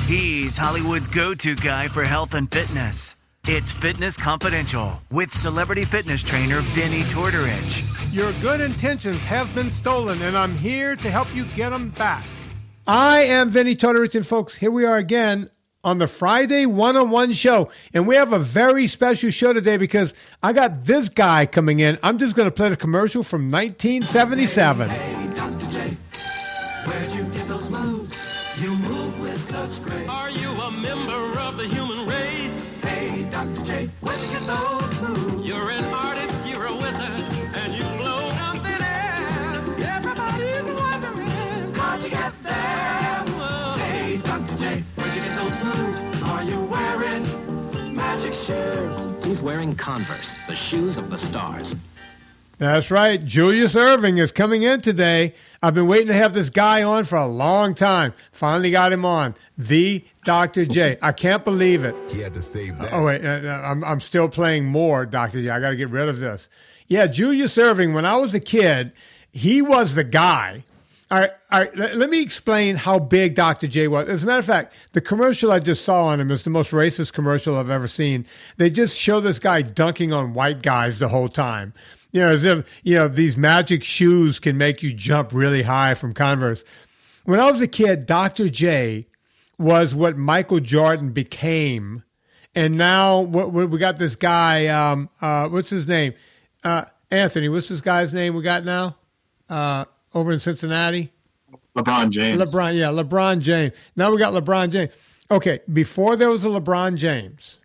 He's Hollywood's go-to guy for health and fitness. It's Fitness Confidential with celebrity fitness trainer Vinny Tortorich. Your good intentions have been stolen, and I'm here to help you get them back. I am Vinny Tortorich, and folks, here we are again on the Friday One-on-One show. And we have a very special show today because I got this guy coming in. I'm just going to play the commercial from 1977. Hey, Dr. J, where'd you get those moves? You move with such grace. Are you a member of the human race? Hey, Dr. J, where'd you get those moves? You're an artist, you're a wizard, and you float up in air. Everybody's wondering How'd you get there? Whoa. Hey, Dr. J, where'd you get those moves? Are you wearing magic shoes? He's wearing Converse, the shoes of the stars. That's right. Julius Erving is coming in today. I've been waiting to have this guy on for a long time. Finally got him on. The Dr. J. I can't believe it. He had to save that. Oh, wait. I'm still playing more, Dr. J. I got to get rid of this. Yeah, Julius Erving, when I was a kid, he was the guy. All right. Let me explain how big Dr. J was. As a matter of fact, the commercial I just saw on him is the most racist commercial I've ever seen. They just show this guy dunking on white guys the whole time. You know, as if, these magic shoes can make you jump really high from Converse. When I was a kid, Dr. J was what Michael Jordan became. And now we got this guy, what's his name? Anthony, what's this guy's name we got now? Over in Cincinnati? LeBron James. LeBron James. Now we got LeBron James. Okay, before there was a LeBron James,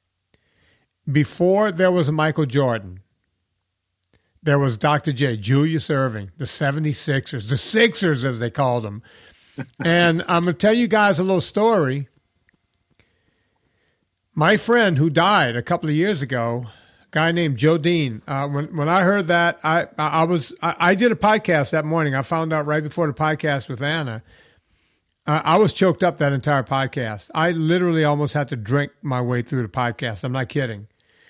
before there was a Michael Jordan, there was Dr. J, Julius Erving, the 76ers, the Sixers as they called them. And I'm going to tell you guys a little story. My friend who died a couple of years ago, a guy named Joe Dean, when I heard that, I did a podcast that morning. I found out right before the podcast with Anna. I was choked up that entire podcast. I literally almost had to drink my way through the podcast. I'm not kidding.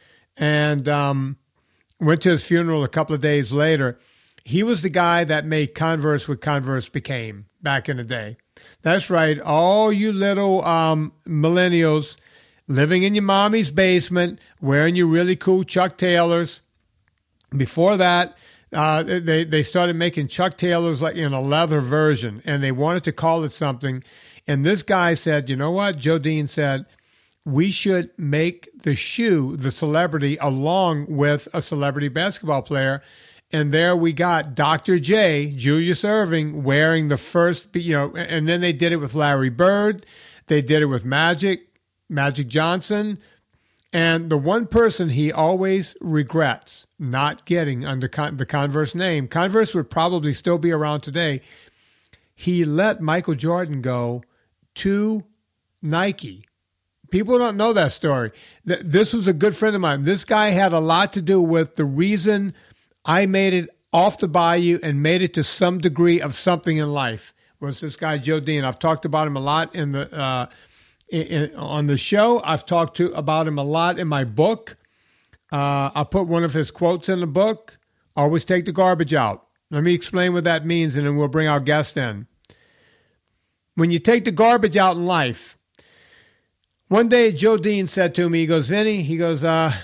And went to his funeral a couple of days later. He was the guy that made Converse what Converse became back in the day. That's right. All you little millennials living in your mommy's basement, wearing your really cool Chuck Taylors. Before that, they started making Chuck Taylors like in a leather version, and they wanted to call it something. And this guy said, you know what? Joe Dean said, we should make the shoe the celebrity along with a celebrity basketball player. And there we got Dr. J, Julius Erving, wearing the first, and then they did it with Larry Bird. They did it with Magic Johnson. And the one person he always regrets not getting under the Converse name, Converse would probably still be around today. He let Michael Jordan go to Nike. People don't know that story. This was a good friend of mine. This guy had a lot to do with the reason I made it off the bayou and made it to some degree of something in life. Was this guy Joe Dean? I've talked about him a lot in the on the show. I've talked about him a lot in my book. I put one of his quotes in the book. Always take the garbage out. Let me explain what that means, and then we'll bring our guest in. When you take the garbage out in life. One day, Joe Dean said to me, he goes, Vinny, he goes, I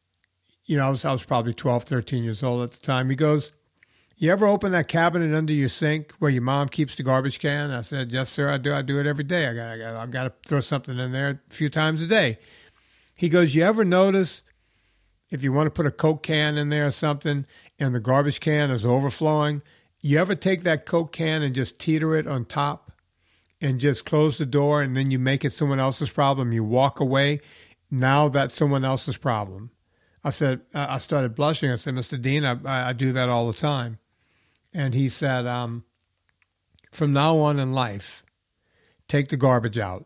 was probably 12, 13 years old at the time. He goes, you ever open that cabinet under your sink where your mom keeps the garbage can? I said, yes, sir, I do. I do it every day. I got to throw something in there a few times a day. He goes, you ever notice if you want to put a Coke can in there or something and the garbage can is overflowing, you ever take that Coke can and just teeter it on top? And just close the door, and then you make it someone else's problem. You walk away. Now that's someone else's problem. I said, I started blushing. I said, Mr. Dean, I do that all the time. And he said, from now on in life, take the garbage out.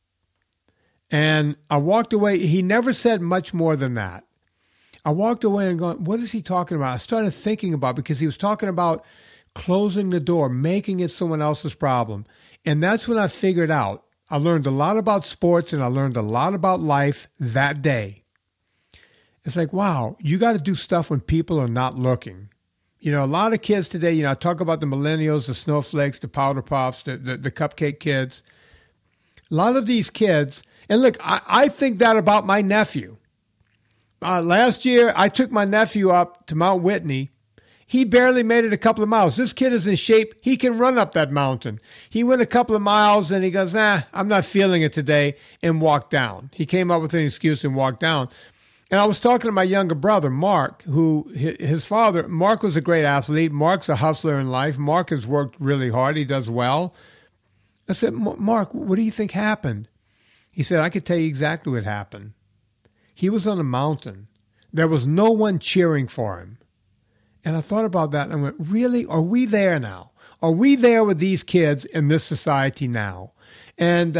And I walked away. He never said much more than that. I walked away and going, what is he talking about? I started thinking about, because he was talking about closing the door, making it someone else's problem. And that's when I figured out, I learned a lot about sports and I learned a lot about life that day. It's like, wow, you got to do stuff when people are not looking. A lot of kids today, I talk about the millennials, the snowflakes, the powder puffs, the cupcake kids. A lot of these kids, and look, I think that about my nephew. Last year, I took my nephew up to Mount Whitney. He barely made it a couple of miles. This kid is in shape. He can run up that mountain. He went a couple of miles and he goes, I'm not feeling it today, and walked down. He came up with an excuse and walked down. And I was talking to my younger brother, Mark, who his father, Mark was a great athlete. Mark's a hustler in life. Mark has worked really hard. He does well. I said, Mark, what do you think happened? He said, I could tell you exactly what happened. He was on a mountain. There was no one cheering for him. And I thought about that and I went, really? Are we there now? Are we there with these kids in this society now? And,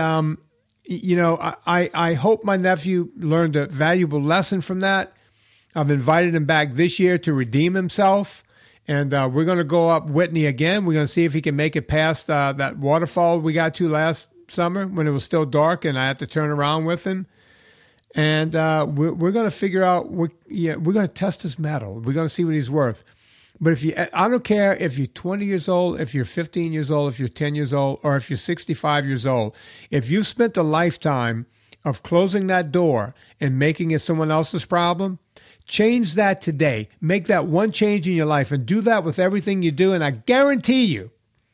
I hope my nephew learned a valuable lesson from that. I've invited him back this year to redeem himself. And we're going to go up Whitney again. We're going to see if he can make it past that waterfall we got to last summer when it was still dark and I had to turn around with him. And we're going to figure out, we're going to test his mettle. We're going to see what he's worth. But I don't care if you're 20 years old, if you're 15 years old, if you're 10 years old, or if you're 65 years old. If you've spent a lifetime of closing that door and making it someone else's problem, change that today. Make that one change in your life and do that with everything you do. And I guarantee you,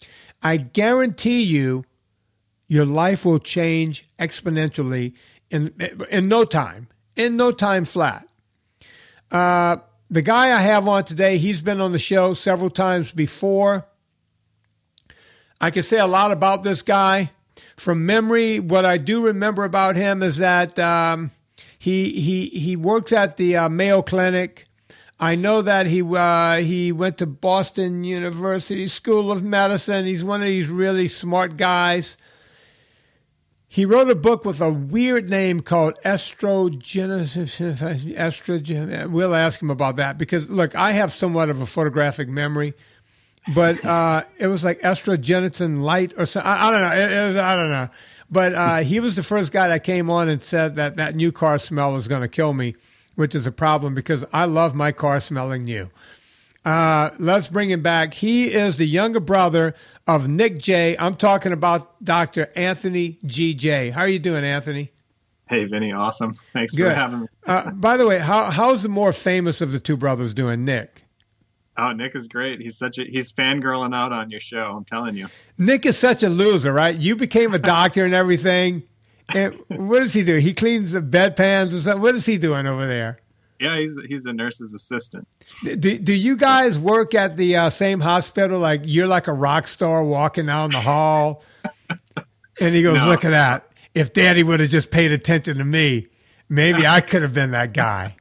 your life will change exponentially in no time. In no time flat. The guy I have on today, he's been on the show several times before. I can say a lot about this guy. From memory, what I do remember about him is that he works at the Mayo Clinic. I know that he went to Boston University School of Medicine. He's one of these really smart guys. He wrote a book with a weird name called Estrogen. We'll ask him about that because, look, I have somewhat of a photographic memory, but it was like Estrogen Light or something. I don't know. I don't know. But he was the first guy that came on and said that new car smell is going to kill me, which is a problem because I love my car smelling new. Let's bring him back. He is the younger brother of Nick J. I'm talking about Dr. Anthony G. J. How are you doing, Anthony? Hey, Vinny. Awesome. Thanks for having me. By the way, how's the more famous of the two brothers doing, Nick? Oh, Nick is great. He's fangirling out on your show. I'm telling you. Nick is such a loser, right? You became a doctor and everything. And what does he do? He cleans the bedpans or something. What is he doing over there? Yeah, he's a nurse's assistant. Do you guys work at the same hospital? Like you're like a rock star walking down the hall, and he goes, no. Look at that. If Daddy would have just paid attention to me, maybe I could have been that guy.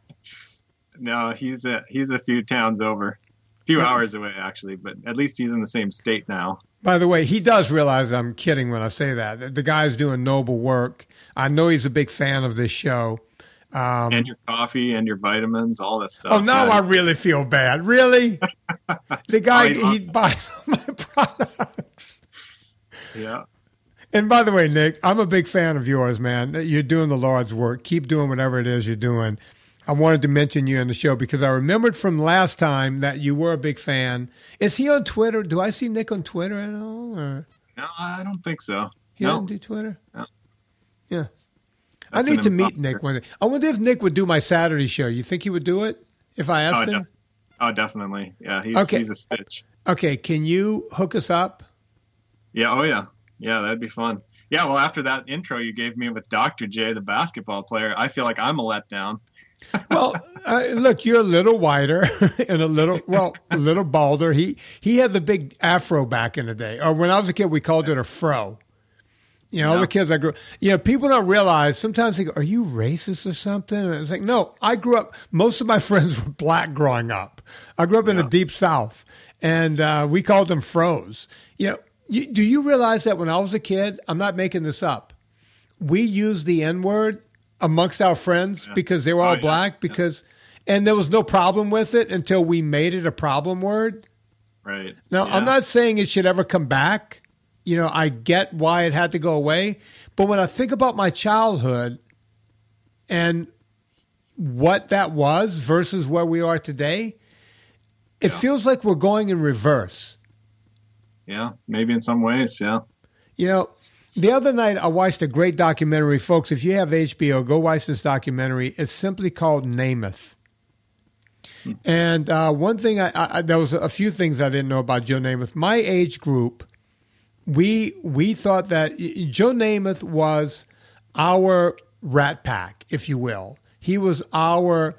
No, he's a few towns over, a few hours away actually, but at least he's in the same state now. By the way, he does realize I'm kidding when I say that. The guy's doing noble work. I know he's a big fan of this show. And your coffee and your vitamins, all that stuff. Oh, now I really feel bad. Really? The guy, he buys all my products. Yeah. And by the way, Nick, I'm a big fan of yours, man. You're doing the Lord's work. Keep doing whatever it is you're doing. I wanted to mention you on the show because I remembered from last time that you were a big fan. Is he on Twitter? Do I see Nick on Twitter at all? Or? No, I don't think so. He doesn't do Twitter? No. Yeah. That's I need to meet Nick one day. I wonder if Nick would do my Saturday show. You think he would do it if I asked him? Definitely. Yeah, he's a stitch. Okay, can you hook us up? Yeah, oh yeah. Yeah, that'd be fun. Yeah, well, after that intro you gave me with Dr. J, the basketball player, I feel like I'm a letdown. Well, look, you're a little whiter and a little balder. He had the big afro back in the day. Or when I was a kid, we called it a fro. You know, all the kids I grew up, people don't realize, sometimes they go, are you racist or something? And it's like, no, I grew up, most of my friends were black growing up. I grew up in the deep South, and we called them fros. Do you realize that when I was a kid, I'm not making this up, we used the N-word amongst our friends because they were all black, and there was no problem with it until we made it a problem word. Right. Now, I'm not saying it should ever come back. I get why it had to go away. But when I think about my childhood and what that was versus where we are today, it feels like we're going in reverse. Yeah, maybe in some ways, yeah. The other night, I watched a great documentary. Folks, if you have HBO, go watch this documentary. It's simply called Namath. And one thing, there was a few things I didn't know about Joe Namath. My age group, we thought that Joe Namath was our Rat Pack, if you will. He was our,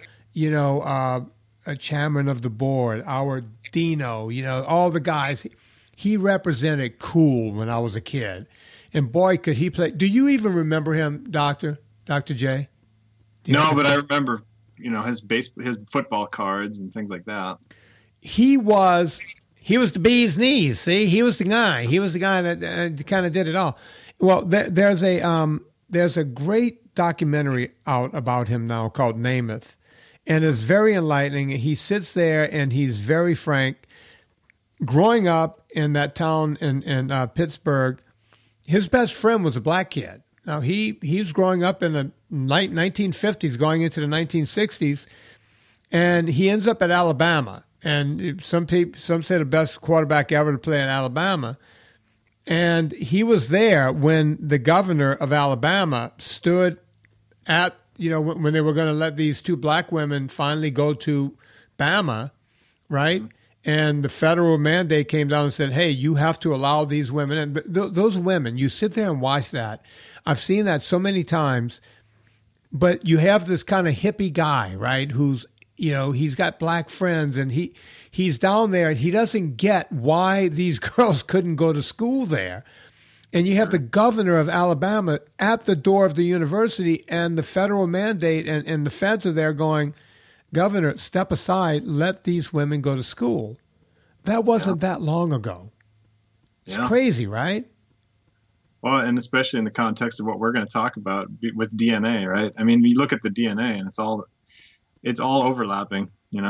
a chairman of the board, our Dino, all the guys. He represented cool when I was a kid. And boy, could he play. Do you even remember him, Dr. J? No, but I remember, his football cards and things like that. He was the bee's knees. See, he was the guy. He was the guy that kind of did it all. Well, there's a great documentary out about him now called Namath, and it's very enlightening. He sits there and he's very frank. Growing up in that town in Pittsburgh, his best friend was a black kid. Now, he was growing up in the 1950s, going into the 1960s, and he ends up at Alabama. And some say the best quarterback ever to play in Alabama. And he was there when the governor of Alabama stood at, when they were going to let these two black women finally go to Bama, right? And the federal mandate came down and said, hey, you have to allow these women. And those women, you sit there and watch that. I've seen that so many times. But you have this kind of hippie guy, right, who's, he's got black friends, and he's down there, and he doesn't get why these girls couldn't go to school there. And you have the governor of Alabama at the door of the university, and the federal mandate and the feds are there going, Governor, step aside, let these women go to school. That wasn't that long ago. It's crazy, right? Well, and especially in the context of what we're going to talk about with DNA, right? I mean, you look at the DNA and it's all overlapping,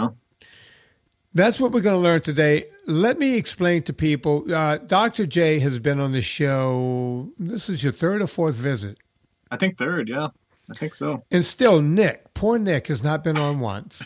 That's what we're going to learn today. Let me explain to people. Dr. J has been on the show. This is your third or fourth visit. I think third, yeah. I think so. And still, poor Nick has not been on once.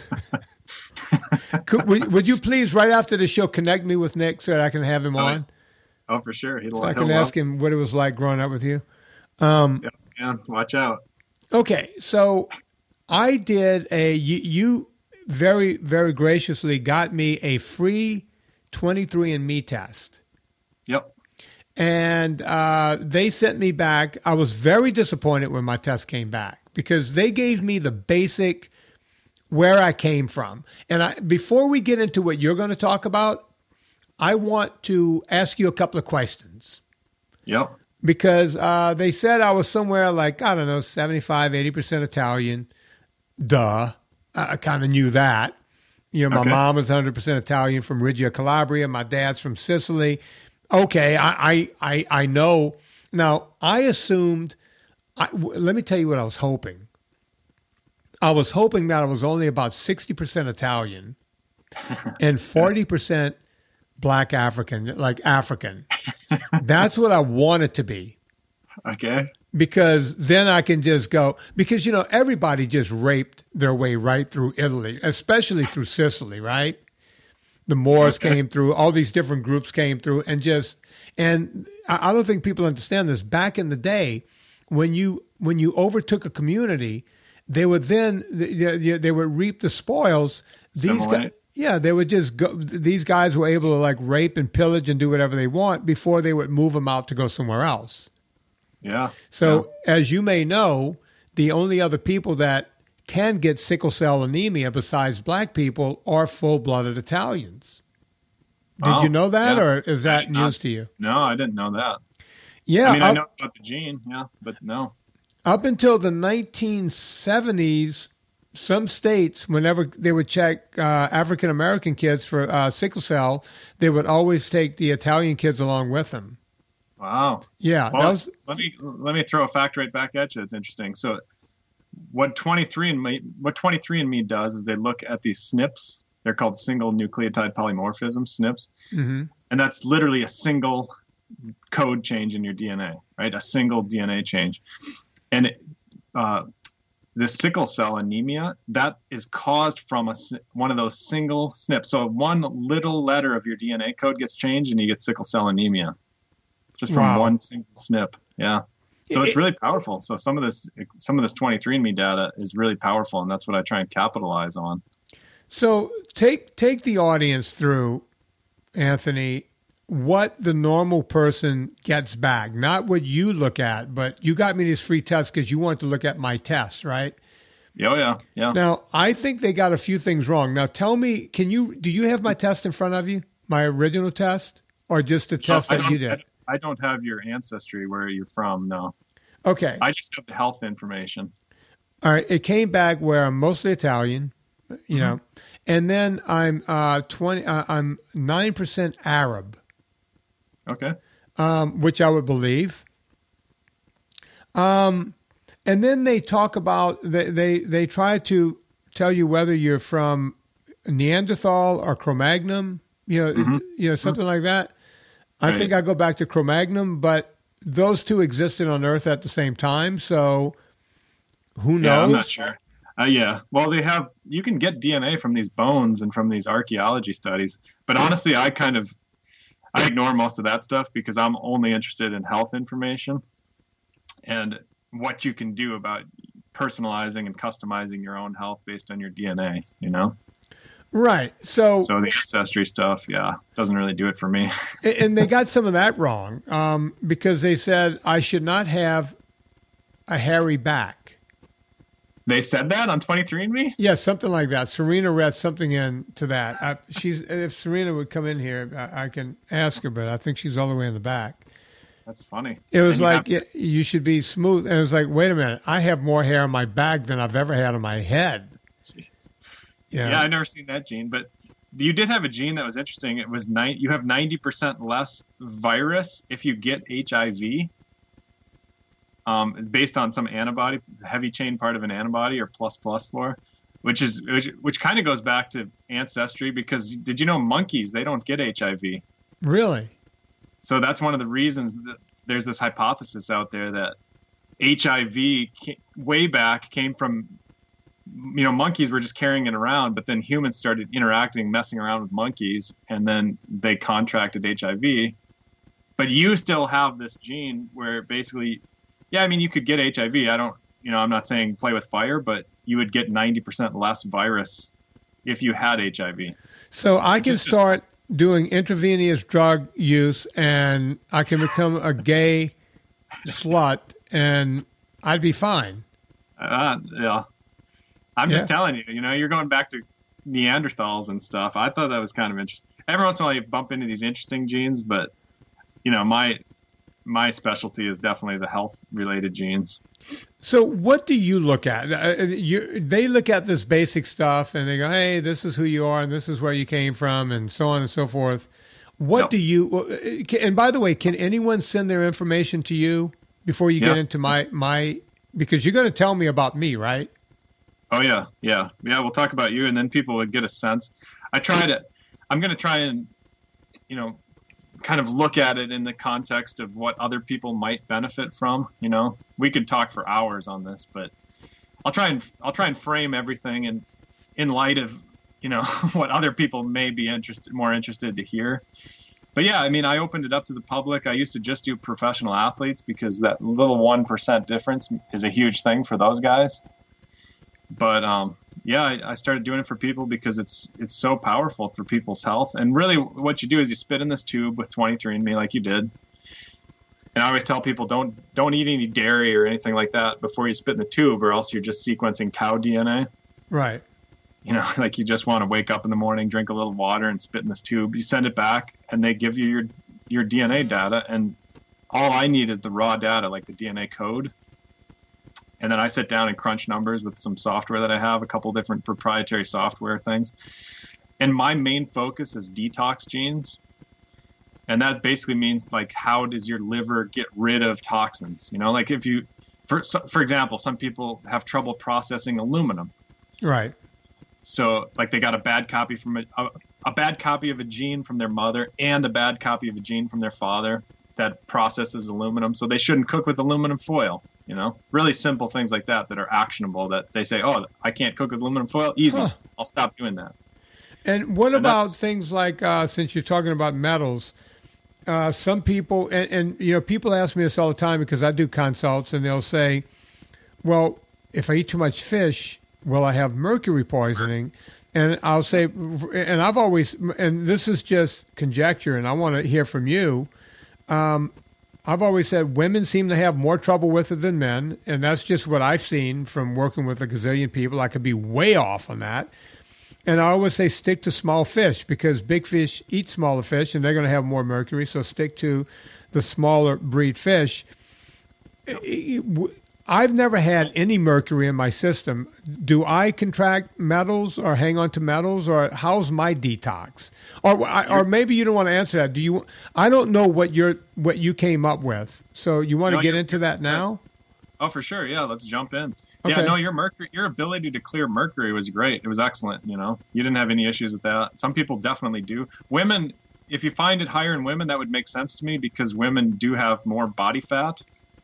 Would you please, right after the show, connect me with Nick so that I can have him on? Oh, for sure. So I can ask him what it was like growing up with you. Yeah, watch out. Okay, so I did you very, very graciously got me a free 23andMe test. Yep. And they sent me back. I was very disappointed when my test came back because they gave me the basic where I came from. And before we get into what you're going to talk about, I want to ask you a couple of questions. Yep. Because they said I was somewhere like, 75, 80% Italian. Duh. I kind of knew that. My mom was 100% Italian from Reggio Calabria. My dad's from Sicily. Okay, I know. Now, I assumed, let me tell you what I was hoping. I was hoping that I was only about 60% Italian and 40% Black African, like African. That's what I want it to be. Okay. Because then I can just go, because, everybody just raped their way right through Italy, especially through Sicily, right? The Moors came through, all these different groups came through, and I don't think people understand this. Back in the day, when you overtook a community, they would then they would reap the spoils. These guys, they would just go. These guys were able to like rape and pillage and do whatever they want before they would move them out to go somewhere else. Yeah. So as you may know, the only other people that can get sickle cell anemia besides black people are full-blooded Italians. Did you know that, or is that news to you? No, I didn't know that. Yeah. I know about the gene, but no. Up until the 1970s, some states, whenever they would check African-American kids for sickle cell, they would always take the Italian kids along with them. Wow. Yeah. Well, let me throw a fact right back at you. That's interesting. So what 23andMe does is they look at these SNPs. They're called single nucleotide polymorphism, SNPs. Mm-hmm. And that's literally a single code change in your DNA, right? A single DNA change. And the sickle cell anemia, that is caused from one of those single SNPs. So one little letter of your DNA code gets changed and you get sickle cell anemia. just from Wow. one single snip. Yeah. So it's really powerful. So some of this 23andMe data is really powerful, and that's what I try and capitalize on. So take the audience through, Anthony, what the normal person gets back, not what you look at, but you got me these free tests because you wanted to look at my tests, right? Oh yeah, yeah. Now, I think they got a few things wrong. Now, tell me, do you have my test in front of you, my original test, or just the test that you did? I don't have your ancestry, where you're from. No. Okay. I just have the health information. All right. It came back where I'm mostly Italian, you know, and then I'm I'm 9% Arab. Okay. Which I would believe. And then they talk about they try to tell you whether you're from Neanderthal or Cro-Magnon, something like that. I think I go back to Cro-Magnon, but those two existed on Earth at the same time, so who knows? Yeah, I'm not sure. Yeah. Well, you can get DNA from these bones and from these archaeology studies, but honestly, I ignore most of that stuff because I'm only interested in health information and what you can do about personalizing and customizing your own health based on your DNA, Right. So the ancestry stuff, doesn't really do it for me. And they got some of that wrong because they said I should not have a hairy back. They said that on 23andMe? Yeah, something like that. Serena read something into that. If Serena would come in here, I can ask her, but I think she's all the way in the back. That's funny. It was like, you should be smooth. And it was like, wait a minute, I have more hair on my back than I've ever had on my head. Jeez. Yeah. Yeah, I've never seen that gene, but you did have a gene that was interesting. It was you have 90% less virus if you get HIV. It's based on some antibody, heavy chain part of an antibody, or ++4, which kind of goes back to ancestry, because did you know monkeys, they don't get HIV? Really? So that's one of the reasons that there's this hypothesis out there that HIV way back came from, monkeys were just carrying it around, but then humans started messing around with monkeys, and then they contracted HIV. But you still have this gene where basically, you could get HIV. I'm not saying play with fire, but you would get 90% less virus if you had HIV. So I can start doing intravenous drug use, and I can become a gay slut, and I'd be fine. Yeah. I'm just telling you, you're going back to Neanderthals and stuff. I thought that was kind of interesting. Every once in a while you bump into these interesting genes, but, my specialty is definitely the health-related genes. So what do you look at? They look at this basic stuff, and they go, hey, this is who you are, and this is where you came from, and so on and so forth. What do you – and by the way, can anyone send their information to you before you get into my – because you're going to tell me about me, right? Oh, yeah. Yeah, we'll talk about you, and then people would get a sense. I'm going to try and, kind of look at it in the context of what other people might benefit from. We could talk for hours on this, but I'll try and frame everything in light of, what other people may be more interested to hear. But yeah, I opened it up to the public. I used to just do professional athletes because that little 1% difference is a huge thing for those guys. But I started doing it for people because it's so powerful for people's health. And really what you do is you spit in this tube with 23andMe like you did. And I always tell people don't eat any dairy or anything like that before you spit in the tube, or else you're just sequencing cow DNA. Right. Like you just want to wake up in the morning, drink a little water, and spit in this tube. You send it back, and they give you your DNA data. And all I need is the raw data, like the DNA code. And then I sit down and crunch numbers with some software that I have, a couple different proprietary software things. And my main focus is detox genes. And that basically means, like, how does your liver get rid of toxins? Like if you, for example, some people have trouble processing aluminum. Right. So like they got a bad copy from a bad copy of a gene from their mother and a bad copy of a gene from their father that processes aluminum. So they shouldn't cook with aluminum foil. Really simple things like that are actionable, that they say, oh, I can't cook with aluminum foil. Easy. Huh. I'll stop doing that. And what about things like, since you're talking about metals, some people, and people ask me this all the time because I do consults, and they'll say, well, if I eat too much fish, will I have mercury poisoning? And I'll say, and I've always, and this is just conjecture, and I want to hear from you. I've always said women seem to have more trouble with it than men, and that's just what I've seen from working with a gazillion people. I could be way off on that. And I always say stick to small fish because big fish eat smaller fish, and they're going to have more mercury, so stick to the smaller breed fish. I've never had any mercury in my system. Do I contract metals or hang on to metals, or how's my detox? Or maybe you don't want to answer that. Do you? I don't know what you came up with. So you want to get into that now? Oh, for sure. Yeah, let's jump in. Okay. Yeah, no, your ability to clear mercury was great. It was excellent. You didn't have any issues with that. Some people definitely do. Women, if you find it higher in women, that would make sense to me because women do have more body fat.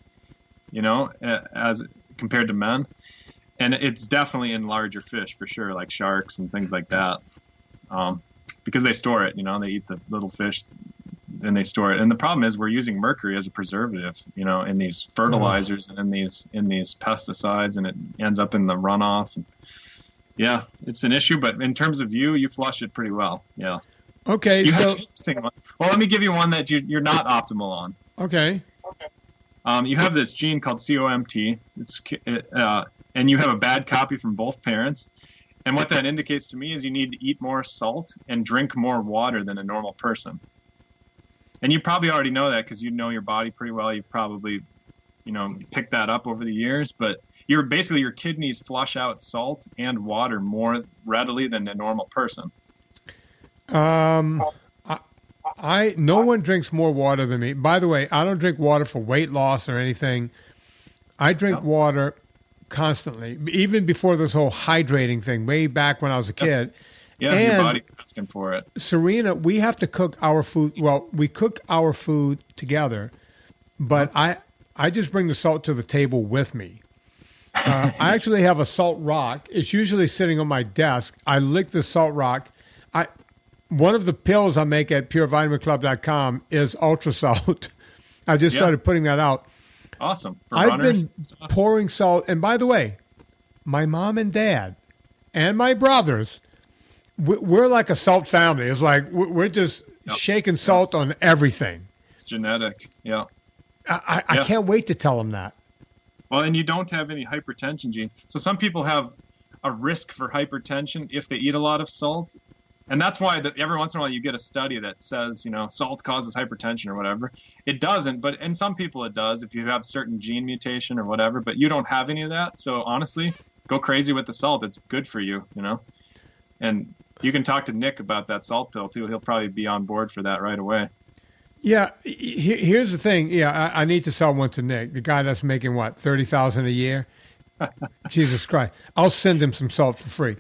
As compared to men. And it's definitely in larger fish for sure, like sharks and things like that. Because they store it, they eat the little fish and they store it. And the problem is we're using mercury as a preservative, in these fertilizers and in these pesticides, and it ends up in the runoff. And yeah, it's an issue, but in terms of you flush it pretty well. Yeah. Okay. You have an interesting one. Well, let me give you one that you're not optimal on. Okay. You have this gene called COMT, and you have a bad copy from both parents. And what that indicates to me is you need to eat more salt and drink more water than a normal person. And you probably already know that because you know your body pretty well. You've probably, picked that up over the years. But your kidneys flush out salt and water more readily than a normal person. No one drinks more water than me. By the way, I don't drink water for weight loss or anything. I drink water constantly, even before this whole hydrating thing, way back when I was a kid. Yeah, and your body's asking for it. Serena, we have to cook our food. Well, we cook our food together, but I just bring the salt to the table with me. I actually have a salt rock. It's usually sitting on my desk. I lick the salt rock. One of the pills I make at purevitaminclub.com is ultra salt. I just started putting that out. Awesome. For I've runners been pouring salt. And by the way, my mom and dad and my brothers, we're like a salt family. It's like we're just shaking salt on everything. It's genetic. Yeah. I can't wait to tell them that. Well, and you don't have any hypertension genes. So some people have a risk for hypertension if they eat a lot of salt. And that's why every once in a while you get a study that says, salt causes hypertension or whatever. It doesn't, but in some people it does if you have certain gene mutation or whatever, but you don't have any of that. So honestly, go crazy with the salt. It's good for you, And you can talk to Nick about that salt pill too. He'll probably be on board for that right away. Yeah, here's the thing. Yeah, I need to sell one to Nick, the guy that's making what, $30,000 a year. Jesus Christ! I'll send him some salt for free.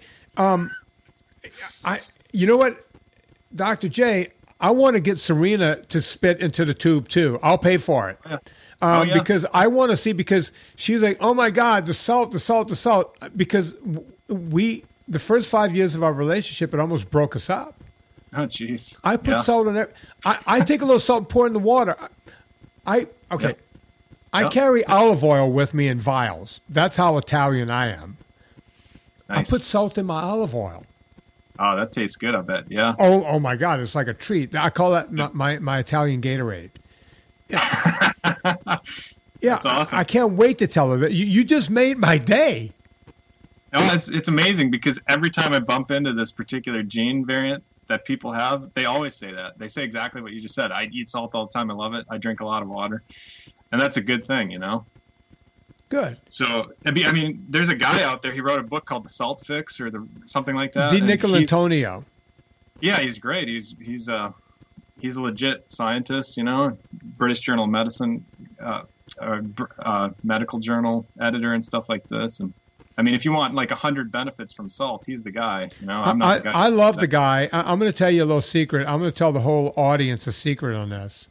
You know what, Dr. J? I want to get Serena to spit into the tube too. I'll pay for it. Because I want to see. Because she's like, oh my God, the salt. Because the first 5 years of our relationship, it almost broke us up. Oh, jeez. I put salt in there. I take a little salt and pour it in the water. I carry olive oil with me in vials. That's how Italian I am. Nice. I put salt in my olive oil. Oh, that tastes good, I bet. Yeah. Oh my God. It's like a treat. I call that my Italian Gatorade. Yeah. That's awesome. I can't wait to tell her that. You just made my day. No, it's amazing because every time I bump into this particular gene variant that people have, they always say that. They say exactly what you just said. I eat salt all the time. I love it. I drink a lot of water. And that's a good thing, Good. So, I mean, there's a guy out there. He wrote a book called The Salt Fix or something like that. Nicolantonio. Yeah, he's great. He's a legit scientist, British Journal of Medicine, medical journal editor and stuff like this. And I mean, if you want like 100 benefits from salt, he's the guy. I'm not the guy. I love the guy. I'm going to tell you a little secret. I'm going to tell the whole audience a secret on this.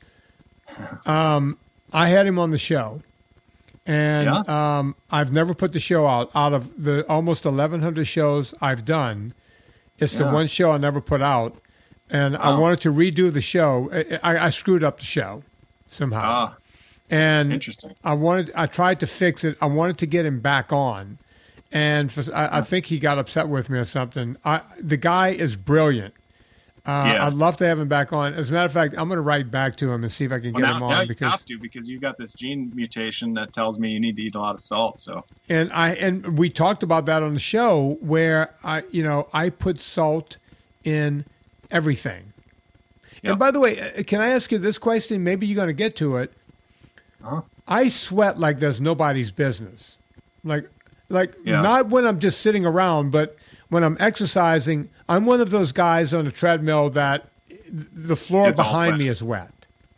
I had him on the show. And I've never put the show out. Out of the almost 1,100 shows I've done, it's the one show I never put out. and I wanted to redo the show. I screwed up the show somehow. And Interesting. I tried to fix it. I wanted to get him back on. And I think he got upset with me or something. The guy is brilliant. I'd love to have him back on. As a matter of fact, I'm going to write back to him and see if I can get him on. Now you have to, because you got this gene mutation that tells me you need to eat a lot of salt. So and we talked about that on the show where I put salt in everything. Yep. And by the way, can I ask you this question? Maybe you're going to get to it. I sweat like there's nobody's business. Like not when I'm just sitting around, but when I'm exercising, I'm one of those guys on a treadmill that the floor behind me is wet.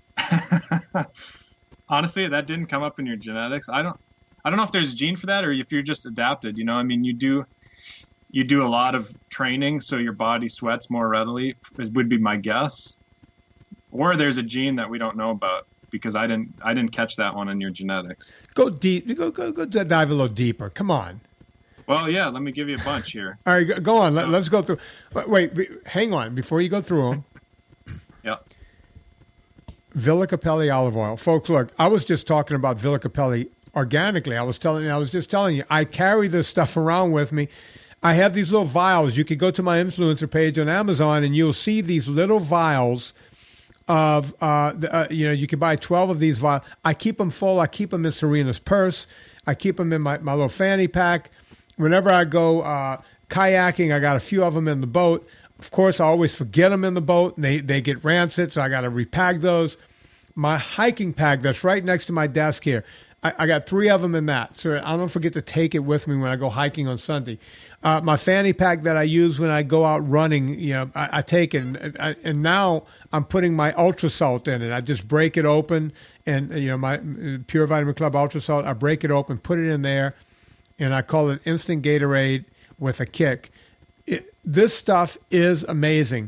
Honestly, that didn't come up in your genetics. I don't know if there's a gene for that or if you're just adapted. I mean, you do a lot of training, so your body sweats more readily, would be my guess. Or there's a gene that we don't know about, because I didn't catch that one in your genetics. Go deep. Go dive a little deeper. Come on. Well, yeah, let me give you a bunch here. All right, go on. Let's go through. Wait, hang on. Before you go through them. Yeah. Villa Capelli olive oil. Folks, look, I was just talking about Villa Capelli organically. I was just telling you, I carry this stuff around with me. I have these little vials. You can go to my influencer page on Amazon, and you'll see these little vials of, you can buy 12 of these vials. I keep them full. I keep them in Serena's purse. I keep them in my little fanny pack. Whenever I go kayaking, I got a few of them in the boat. Of course, I always forget them in the boat, and they get rancid, so I got to repack those. My hiking pack that's right next to my desk here, I got 3 of them in that, so I don't forget to take it with me when I go hiking on Sunday. My fanny pack that I use when I go out running, I take it, and now I'm putting my Ultra Salt in it. I just break it open, and my Pure Vitamin Club Ultra Salt, I break it open, put it in there, and I call it Instant Gatorade with a kick. This stuff is amazing.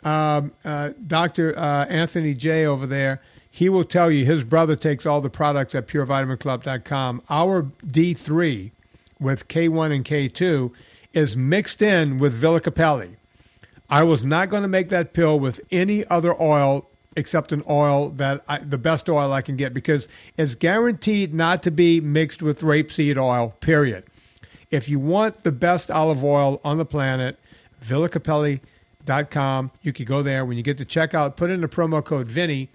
Dr. Anthony J. over there, he will tell you his brother takes all the products at PureVitaminClub.com. Our D3 with K1 and K2 is mixed in with Villa Capelli. I was not going to make that pill with any other oil except an oil the best oil I can get, because it's guaranteed not to be mixed with rapeseed oil, period. If you want the best olive oil on the planet, VillaCapelli.com. You can go there. When you get to checkout, put in the promo code Vinny,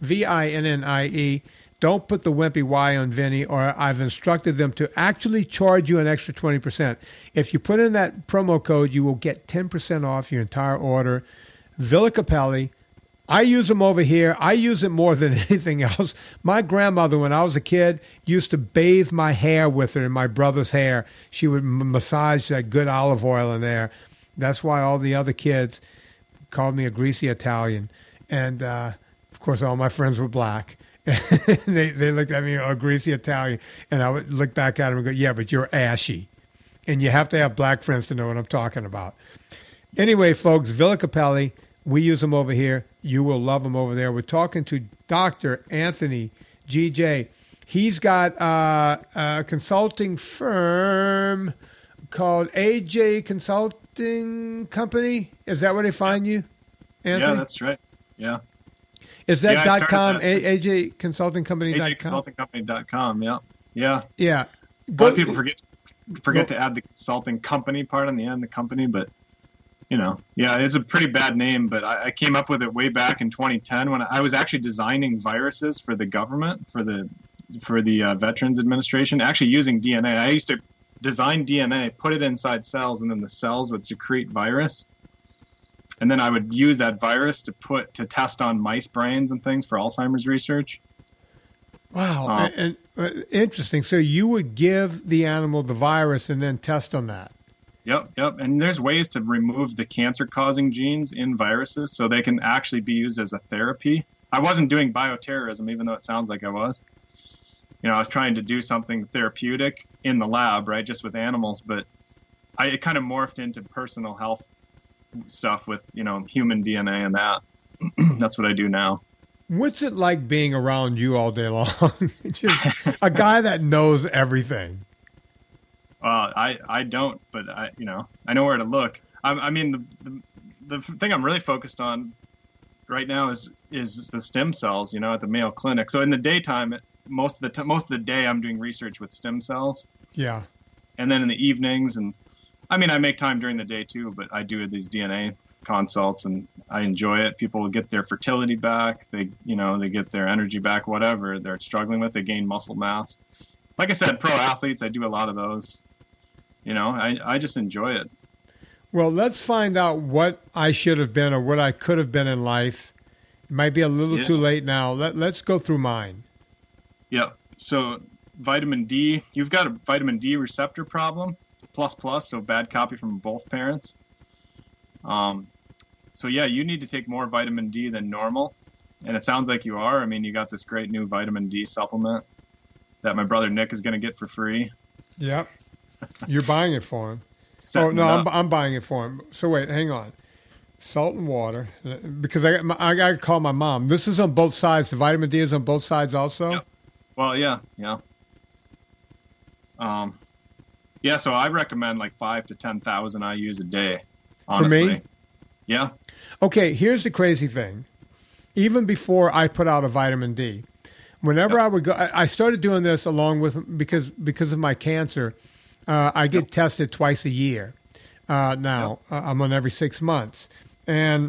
VINNIE. Don't put the wimpy Y on Vinny, or I've instructed them to actually charge you an extra 20%. If you put in that promo code, you will get 10% off your entire order. Villa Capelli. I use them over here. I use it more than anything else. My grandmother, when I was a kid, used to bathe my hair with her and my brother's hair. She would massage that good olive oil in there. That's why all the other kids called me a greasy Italian. And, of course, all my friends were black. they looked at me, a greasy Italian. And I would look back at them and go, yeah, but you're ashy. And you have to have black friends to know what I'm talking about. Anyway, folks, Villa Capelli. We use them over here. You will love them over there. We're talking to Dr. Anthony GJ. He's got a consulting firm called AJ Consulting Company. Is that where they find you, Anthony? Yeah, that's right. Yeah. Is that .com, AJConsultingCompany.com? AJConsultingCompany.com, yeah. Yeah. Yeah. A lot of people forget to add the consulting company part on the end, the company, but yeah, it's a pretty bad name, but I came up with it way back in 2010 when I was actually designing viruses for the government, for the Veterans Administration, actually using DNA. I used to design DNA, put it inside cells, and then the cells would secrete virus. And then I would use that virus to test on mice brains and things for Alzheimer's research. Wow. And interesting. So you would give the animal the virus and then test on that. Yep. And there's ways to remove the cancer-causing genes in viruses so they can actually be used as a therapy. I wasn't doing bioterrorism, even though it sounds like I was. I was trying to do something therapeutic in the lab, right, just with animals, but it kind of morphed into personal health stuff with, human DNA and that. That's what I do now. What's it like being around you all day long? Just a guy that knows everything. I don't, but I know where to look. I mean, the thing I'm really focused on right now is the stem cells, at the Mayo Clinic. So in the daytime, most of the day I'm doing research with stem cells. Yeah. And then in the evenings, and I mean, I make time during the day too, but I do these DNA consults and I enjoy it. People get their fertility back. They get their energy back, whatever they're struggling with. They gain muscle mass. Like I said, pro athletes, I do a lot of those. I just enjoy it. Well, let's find out what I should have been or what I could have been in life. It might be a little too late now. Let's go through mine. Yeah. So vitamin D, you've got a vitamin D receptor problem, plus, so bad copy from both parents. So yeah, you need to take more vitamin D than normal. And it sounds like you are. I mean, you got this great new vitamin D supplement that my brother Nick is going to get for free. Yep. You're buying it for him. Setting Oh, no, it up. I'm buying it for him. So wait, hang on. Salt and water, because I got to call my mom. This is on both sides. The vitamin D is on both sides also? Yep. Well, yeah. So I recommend like 5 to 10,000 IUs a day, honestly. For me? Yeah. Okay, here's the crazy thing. Even before I put out a vitamin D, whenever I would go, I started doing this along with, because of my cancer, I get tested twice a year. Now I'm on every 6 months. And,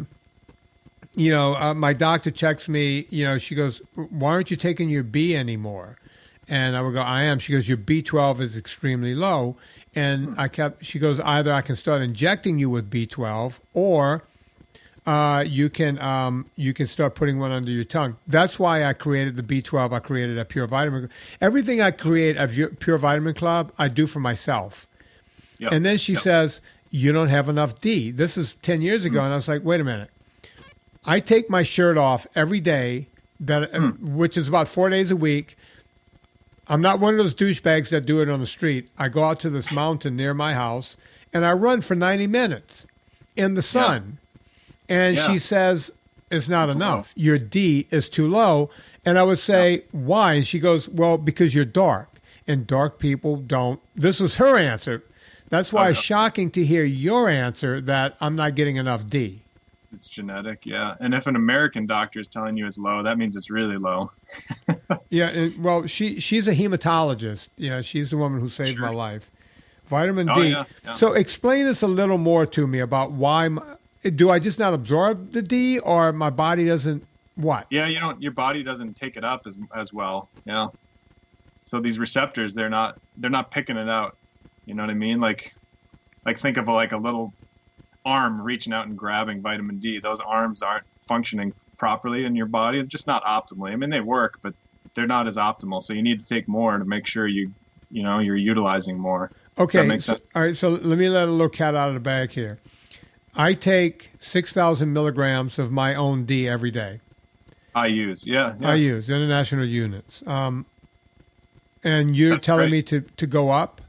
my doctor checks me, she goes, why aren't you taking your B anymore? And I would go, I am. She goes, your B12 is extremely low. And she goes, either I can start injecting you with B12 or you can start putting one under your tongue. That's why I created the B12. I created a Pure Vitamin. Everything I create at Pure Vitamin Club, I do for myself. Yep. And then she says, you don't have enough D. This is 10 years ago. And I was like, wait a minute. I take my shirt off every day, which is about 4 days a week. I'm not one of those douchebags that do it on the street. I go out to this mountain near my house, and I run for 90 minutes in the sun. And she says, it's not enough. Your D is too low. And I would say, why? And she goes, well, because you're dark. And dark people don't. This was her answer. That's why it's shocking to hear your answer that I'm not getting enough D. It's genetic, yeah. And if an American doctor is telling you it's low, that means it's really low. Yeah, well, she's a hematologist. She's the woman who saved my life. Vitamin D. Yeah. So explain this a little more to me about why. Do I just not absorb the D, or my body doesn't what? Yeah, your body doesn't take it up as well. Yeah. So these receptors, they're not picking it out. You know what I mean? Like think of a little arm reaching out and grabbing vitamin D. Those arms aren't functioning properly in your body. It's just not optimally. I mean, they work, but they're not as optimal. So you need to take more to make sure you're utilizing more. Okay. Does that make sense? All right. So let me let a little cat out of the bag here. I take 6,000 milligrams of my own D every day. IUs, yeah. I use international units. And you're That's telling great. me to go up?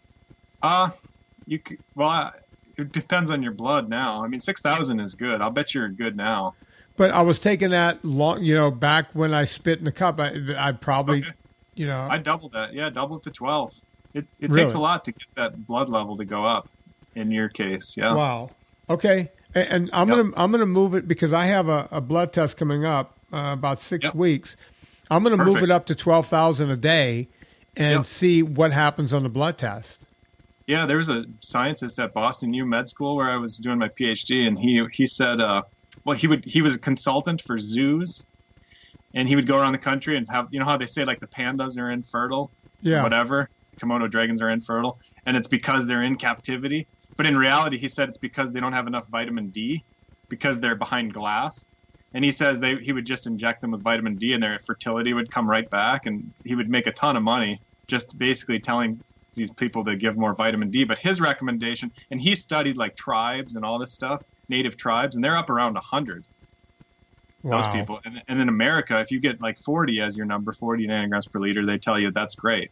It depends on your blood now. I mean, 6,000 is good. I'll bet you're good now. But I was taking that long, back when I spit in the cup. I'd probably, I doubled that. Yeah, double it to 12. It Really? takes a lot to get that blood level to go up. In your case, yeah. Wow. Okay. And I'm gonna move it because I have a blood test coming up about 6 weeks. I'm gonna move Perfect. it up to 12,000 a day and see what happens on the blood test. Yeah, there was a scientist at Boston U Med School where I was doing my PhD, and he said, he was a consultant for zoos, and he would go around the country and have, how they say like the pandas are infertile, whatever, Komodo dragons are infertile, and it's because they're in captivity. But in reality, he said it's because they don't have enough vitamin D, because they're behind glass. And he says he would just inject them with vitamin D, and their fertility would come right back, and he would make a ton of money just basically telling these people to give more vitamin D. But his recommendation, and he studied like tribes and all this stuff, native tribes, and they're up around 100. Wow. Those people. And in America, if you get like 40 as your number, 40 nanograms per liter, they tell you that's great,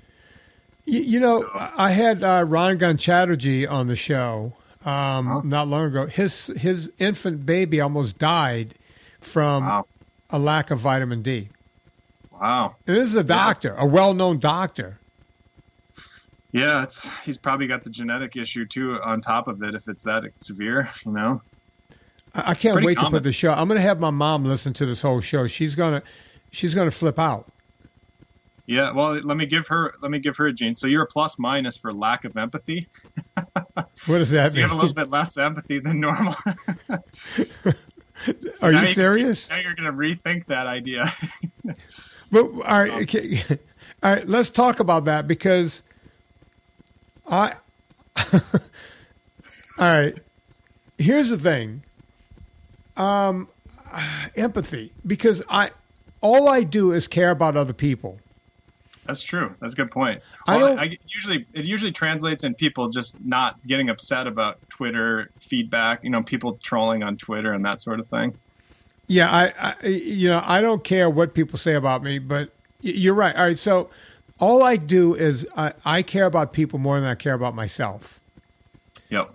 I had Rangan Chatterjee on the show not long ago. His infant baby almost died from a lack of vitamin D. Wow. And this is a doctor, a well-known doctor. Yeah, he's probably got the genetic issue too on top of it if it's that severe, I can't pretty wait to common. put the show. I'm going to have my mom listen to this whole show. She's gonna flip out. Yeah, well, let me give her a gene. So you're a plus minus for lack of empathy. What does that So you mean? have a little bit less empathy than normal. Are now you serious? Now you're going to rethink that idea. But all right, okay. All right. Let's talk about that because all right. Here's the thing. Empathy, because all I do is care about other people. That's true. That's a good point. I Well, don't- it usually translates in people just not getting upset about Twitter feedback. People trolling on Twitter and that sort of thing. Yeah, I don't care what people say about me, but you're right. All right, so all I do is I care about people more than I care about myself. Yep.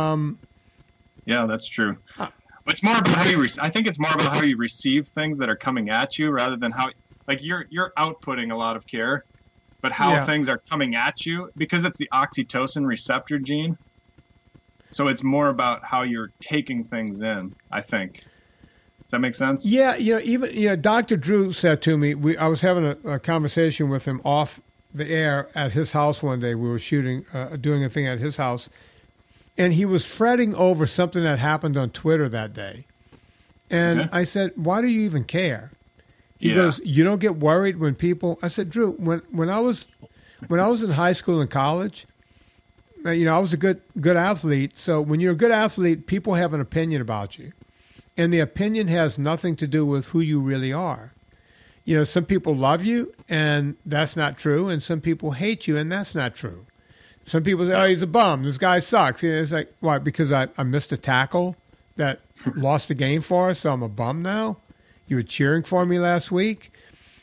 Yeah, that's true. But it's more about how you. I think it's more about how you receive things that are coming at you, rather than how. Like you're outputting a lot of care, but how Yeah. things are coming at you, because it's the oxytocin receptor gene. So it's more about how you're taking things in, I think. Does that make sense? Yeah, even Dr. Drew said to me, I was having a conversation with him off the air at his house one day. We were shooting, doing a thing at his house, and he was fretting over something that happened on Twitter that day. And Okay. I said, "Why do you even care?" He Yeah. goes, "You don't get worried when people." I said, "Drew, when I was in high school and college, I was a good athlete. So when you're a good athlete, people have an opinion about you. And the opinion has nothing to do with who you really are. Some people love you, and that's not true. And some people hate you, and that's not true. Some people say, oh, he's a bum. This guy sucks. It's like, why? Because I missed a tackle that lost the game for us, so I'm a bum now? You were cheering for me last week?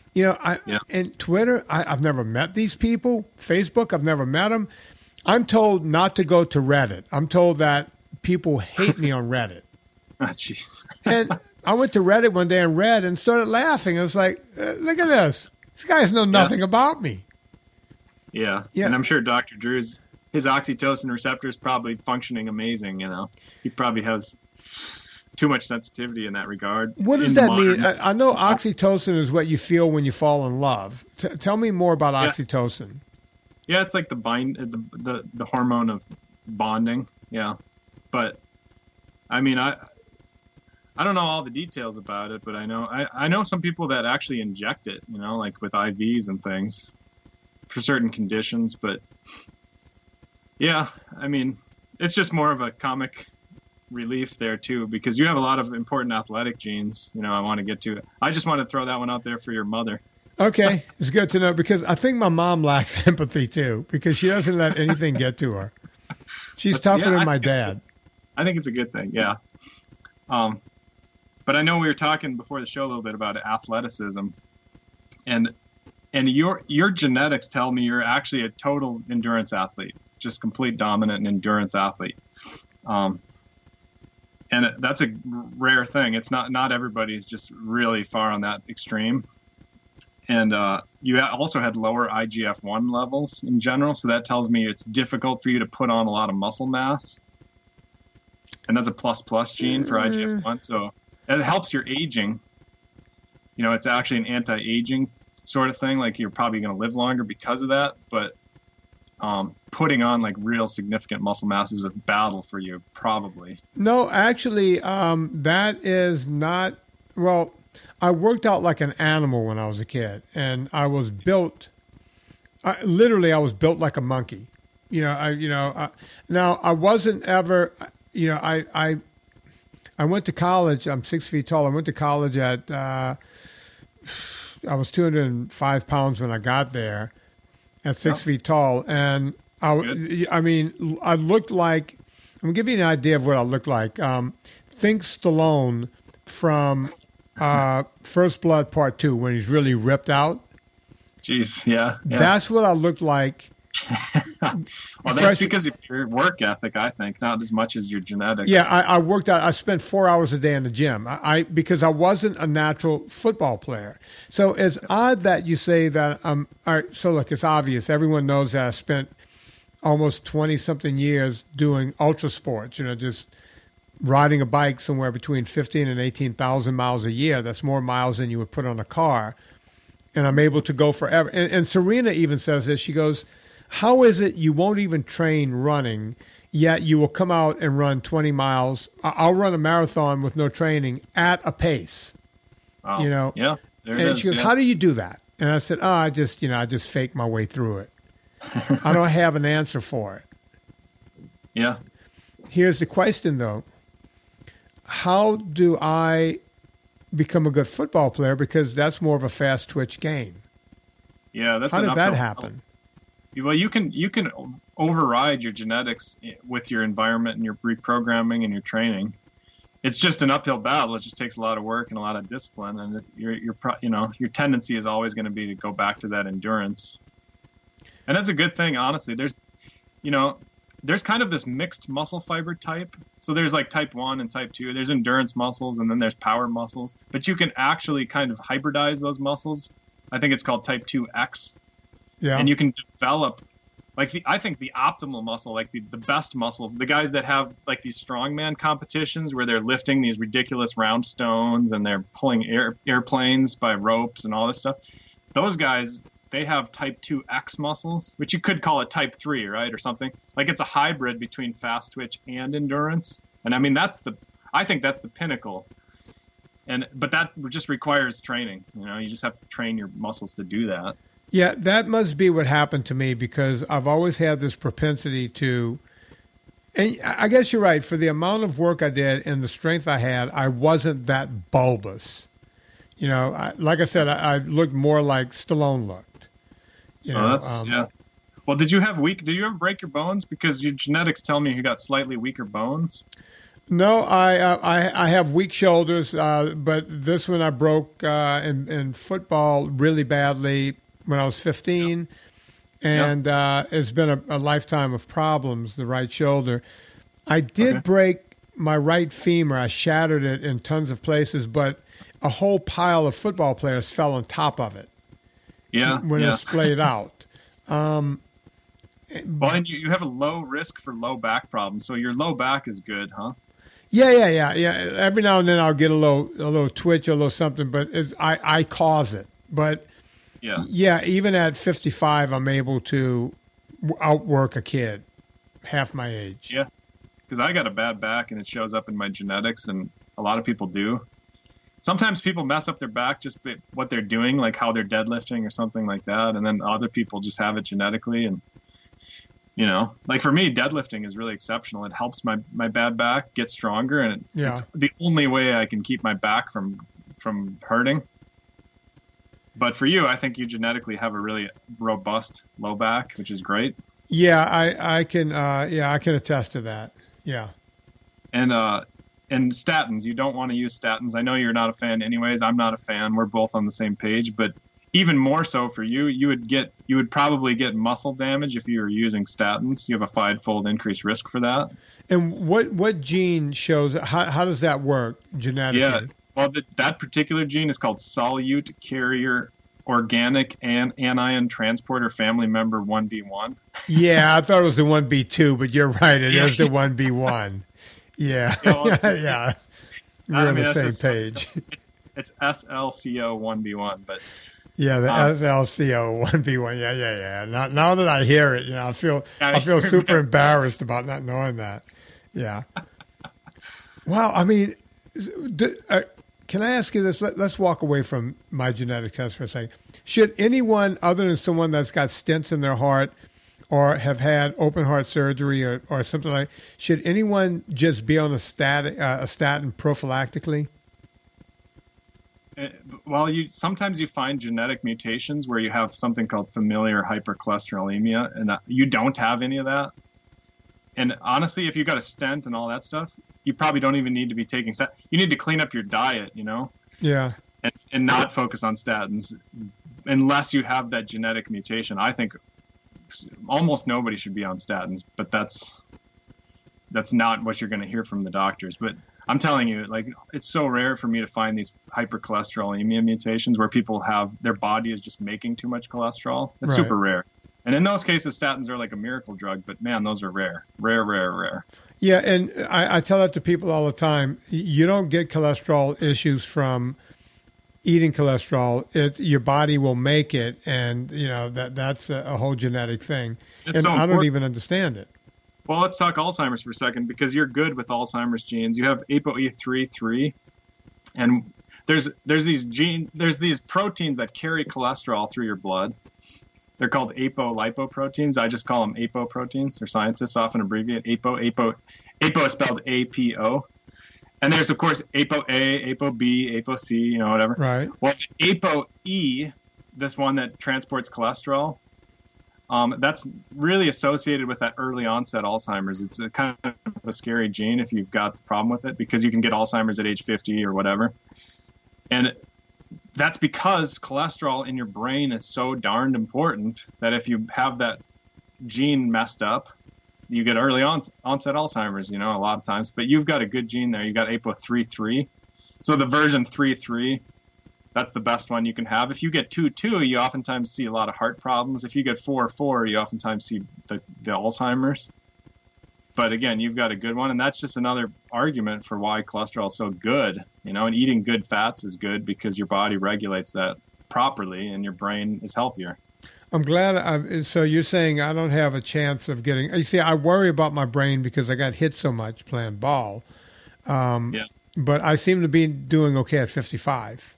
And Twitter, I've never met these people. Facebook, I've never met them. I'm told not to go to Reddit. I'm told that people hate me on Reddit. Oh, jeez. And I went to Reddit one day and read and started laughing. I was like, look at this. These guys know nothing about me. Yeah. Yeah. And I'm sure Dr. Drew's his oxytocin receptor is probably functioning amazing. He probably has too much sensitivity in that regard. What does In the that mean? modern- I know oxytocin is what you feel when you fall in love. Tell me more about oxytocin. Yeah, it's like the hormone of bonding. Yeah, but I mean, I don't know all the details about it, but I know some people that actually inject it. Like with IVs and things for certain conditions. But yeah, I mean, it's just more of a comic relief there too, because you have a lot of important athletic genes. I want to get to it. I just want to throw that one out there for your mother. Okay, it's good to know because I think my mom lacks empathy too because she doesn't let anything get to her. She's tougher than my dad. I think it's a good thing, yeah. But I know we were talking before the show a little bit about athleticism, and your genetics tell me you're actually a total endurance athlete, just complete dominant and endurance athlete. And that's a rare thing. It's not everybody's just really far on that extreme. And you also had lower IGF-1 levels in general, so that tells me it's difficult for you to put on a lot of muscle mass. And that's a plus gene for IGF-1, so it helps your aging. It's actually an anti-aging sort of thing. Like you're probably going to live longer because of that, but putting on like real significant muscle mass is a battle for you, probably. No, actually, that is not. Well, I worked out like an animal when I was a kid, and I was built. Literally, I was built like a monkey. Now I wasn't ever. I went to college. I'm 6 feet tall. I went to college at. I was 205 pounds when I got there, at 6 feet tall, and I looked like. I'm gonna give you an idea of what I looked like. Think Stallone from First Blood Part 2 when he's really ripped out. Jeez, yeah. That's what I looked like. Well, that's because of your work ethic, I think, not as much as your genetics. Yeah, I worked out. I spent 4 hours a day in the gym. Because I wasn't a natural football player. So it's odd that you say that. All right. So look, it's obvious. Everyone knows that I spent almost 20-something years doing ultra sports. Just riding a bike somewhere between 15 and 18,000 miles a year. That's more miles than you would put on a car. And I'm able to go forever. And Serena even says this. She goes, how is it you won't even train running, yet you will come out and run 20 miles? I'll run a marathon with no training at a pace. Wow. You know? Yeah. There it And is. she goes, Yeah. how do you do that? And I said, I just fake my way through it. I don't have an answer for it. Yeah. Here's the question, though. How do I become a good football player? Because that's more of a fast twitch game. Yeah. That's How an did that uphill- happen? Well, you can override your genetics with your environment and your reprogramming and your training. It's just an uphill battle. It just takes a lot of work and a lot of discipline, and your tendency is always going to be to go back to that endurance. And that's a good thing, honestly. There's kind of this mixed muscle fiber type. So there's like type 1 and type 2. There's endurance muscles, and then there's power muscles. But you can actually kind of hybridize those muscles. I think it's called type 2X. Yeah. And you can develop, I think the optimal muscle, like the best muscle, the guys that have like these strongman competitions where they're lifting these ridiculous round stones and they're pulling airplanes by ropes and all this stuff. Those guys, they have type 2X muscles, which you could call it type 3, right? Or something. Like it's a hybrid between fast twitch and endurance. And I mean, I think that's the pinnacle. But that just requires training. You just have to train your muscles to do that. Yeah, that must be what happened to me, because I've always had this propensity to, and I guess you're right, for the amount of work I did and the strength I had, I wasn't that bulbous. Like I said, I looked more like Stallone looked. Yeah. Well, did you ever break your bones? Because your genetics tell me you got slightly weaker bones. No, I have weak shoulders, but this one I broke in football really badly when I was 15, and it's been a lifetime of problems, the right shoulder. I did break my right femur. I shattered it in tons of places, but a whole pile of football players fell on top of it when it splayed out. Well, and you have a low risk for low back problems, so your low back is good, huh? Yeah. Every now and then I'll get a little twitch or a little something, but I cause it. But yeah, even at 55, I'm able to outwork a kid half my age. Yeah, because I got a bad back, and it shows up in my genetics, and a lot of people do. Sometimes people mess up their back just by what they're doing, like how they're deadlifting or something like that, and then other people just have it genetically. And like for me, deadlifting is really exceptional. It helps my bad back get stronger, and it's the only way I can keep my back from hurting. But for you, I think you genetically have a really robust low back, which is great. Yeah, I can attest to that. Yeah. And statins, you don't want to use statins. I know you're not a fan anyways. I'm not a fan. We're both on the same page, but even more so for you, you would probably get muscle damage if you were using statins. You have a 5-fold increased risk for that. And what gene shows, how does that work genetically? Yeah. Well, that particular gene is called solute carrier organic anion transporter family member 1B1. Yeah, I thought it was the 1B2, but you're right. It is the 1B1. Yeah. Yeah. We're on the same page. It's SLCO1B1, but yeah, the SLCO1B1. Yeah. Now that I hear it, I feel super embarrassed about not knowing that. Yeah. Wow. I mean, can I ask you this? Let's walk away from my genetic test for a second. Should anyone other than someone that's got stents in their heart or have had open heart surgery or something like, should anyone just be on a statin prophylactically? Well, sometimes you find genetic mutations where you have something called familial hypercholesterolemia, and you don't have any of that. And honestly, if you got a stent and all that stuff, you probably don't even need to be taking statins. You need to clean up your diet, Yeah. And not focus on statins unless you have that genetic mutation. I think almost nobody should be on statins, but that's not what you're going to hear from the doctors. But I'm telling you, it's so rare for me to find these hypercholesterolemia mutations where people have their body is just making too much cholesterol. It's super rare. And in those cases, statins are like a miracle drug, but man, those are rare. Rare. Yeah, and I tell that to people all the time. You don't get cholesterol issues from eating cholesterol. Your body will make it, and that's a whole genetic thing. It's And so I don't important. even understand it. Well, let's talk Alzheimer's for a second, because you're good with Alzheimer's genes. You have ApoE3/3, and there's these proteins that carry cholesterol through your blood. They're called apolipoproteins. I just call them apoproteins, or scientists often abbreviate apo. Apo is spelled APO. And there's, of course, ApoA, ApoB, ApoC, whatever. Right. Well, ApoE, this one that transports cholesterol, that's really associated with that early onset Alzheimer's. It's a kind of a scary gene if you've got the problem with it, because you can get Alzheimer's at age 50 or whatever. And that's because cholesterol in your brain is so darned important that if you have that gene messed up, you get early onset Alzheimer's, a lot of times. But you've got a good gene there. You got ApoE3/3. So the version 3/3, that's the best one you can have. If you get 2/2, you oftentimes see a lot of heart problems. If you get 4/4, you oftentimes see the Alzheimer's. But again, you've got a good one, and that's just another argument for why cholesterol is so good. And eating good fats is good because your body regulates that properly, and your brain is healthier. I'm glad. So you're saying I don't have a chance of getting. You see, I worry about my brain because I got hit so much playing ball. Yeah. But I seem to be doing okay at 55.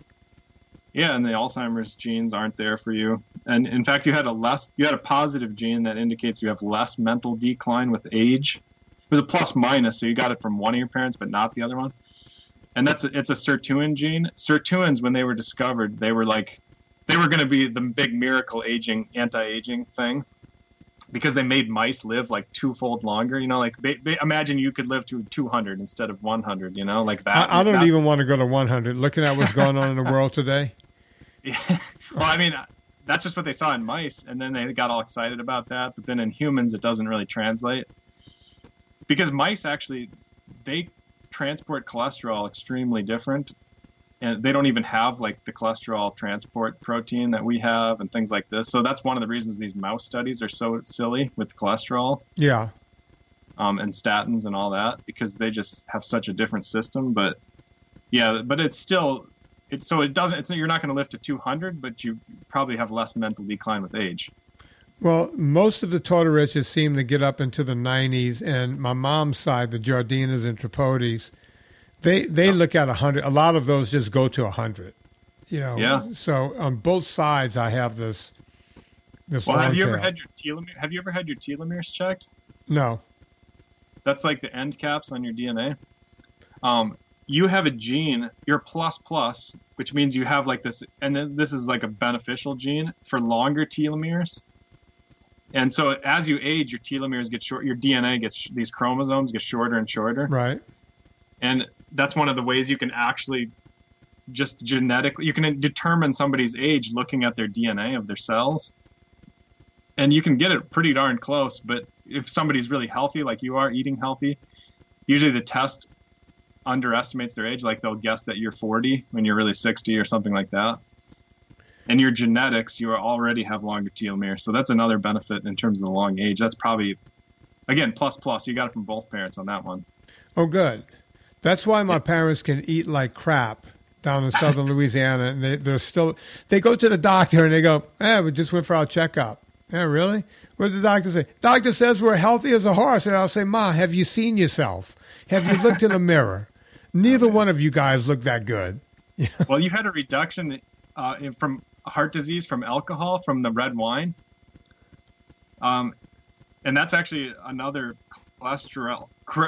Yeah, and the Alzheimer's genes aren't there for you. And in fact, you had a positive gene that indicates you have less mental decline with age. It was a plus minus, so you got it from one of your parents, but not the other one. And it's a sirtuin gene. Sirtuins, when they were discovered, they were going to be the big miracle anti-aging thing, because they made mice live like twofold longer. Imagine you could live to 200 instead of 100. Like that. I don't even want to go to 100. Looking at what's going on in the world today. Yeah. Well, I mean, that's just what they saw in mice, and then they got all excited about that. But then in humans, it doesn't really translate, because mice actually, they transport cholesterol extremely different, and they don't even have like the cholesterol transport protein that we have and things like this. So that's one of the reasons these mouse studies are so silly with cholesterol. Yeah. And statins and all that, because they just have such a different system. But yeah, but it's still, you're not going to live to 200, but you probably have less mental decline with age. Well, most of the Tortoriches seem to get up into the 90s, and my mom's side, the Jardinas and Tripodis, they look at 100. A lot of those just go to 100. Yeah. So on both sides, I have this. Well, have you ever tail. had your telomeres checked? No. That's like the end caps on your DNA. You have a gene, you're plus, which means you have like this, and then this is like a beneficial gene for longer telomeres. And so as you age, your telomeres get short, your DNA these chromosomes get shorter and shorter. Right. And that's one of the ways you can actually just genetically, you can determine somebody's age looking at their DNA of their cells. And you can get it pretty darn close, but if somebody's really healthy, like you are, eating healthy, usually the test underestimates their age. Like they'll guess that you're 40 when you're really 60 or something like that. And your genetics, you already have longer telomeres. So that's another benefit in terms of the long age. That's probably, again, plus. You got it from both parents on that one. Oh, good. That's why my parents can eat like crap down in southern Louisiana. And they go to the doctor and they go, we just went for our checkup. Yeah, really? What did the doctor say? Doctor says we're healthy as a horse. And I'll say, Ma, have you seen yourself? Have you looked in the mirror? Neither one of you guys look that good. Well, you had a reduction from heart disease from alcohol, from the red wine. And that's actually another cholesterol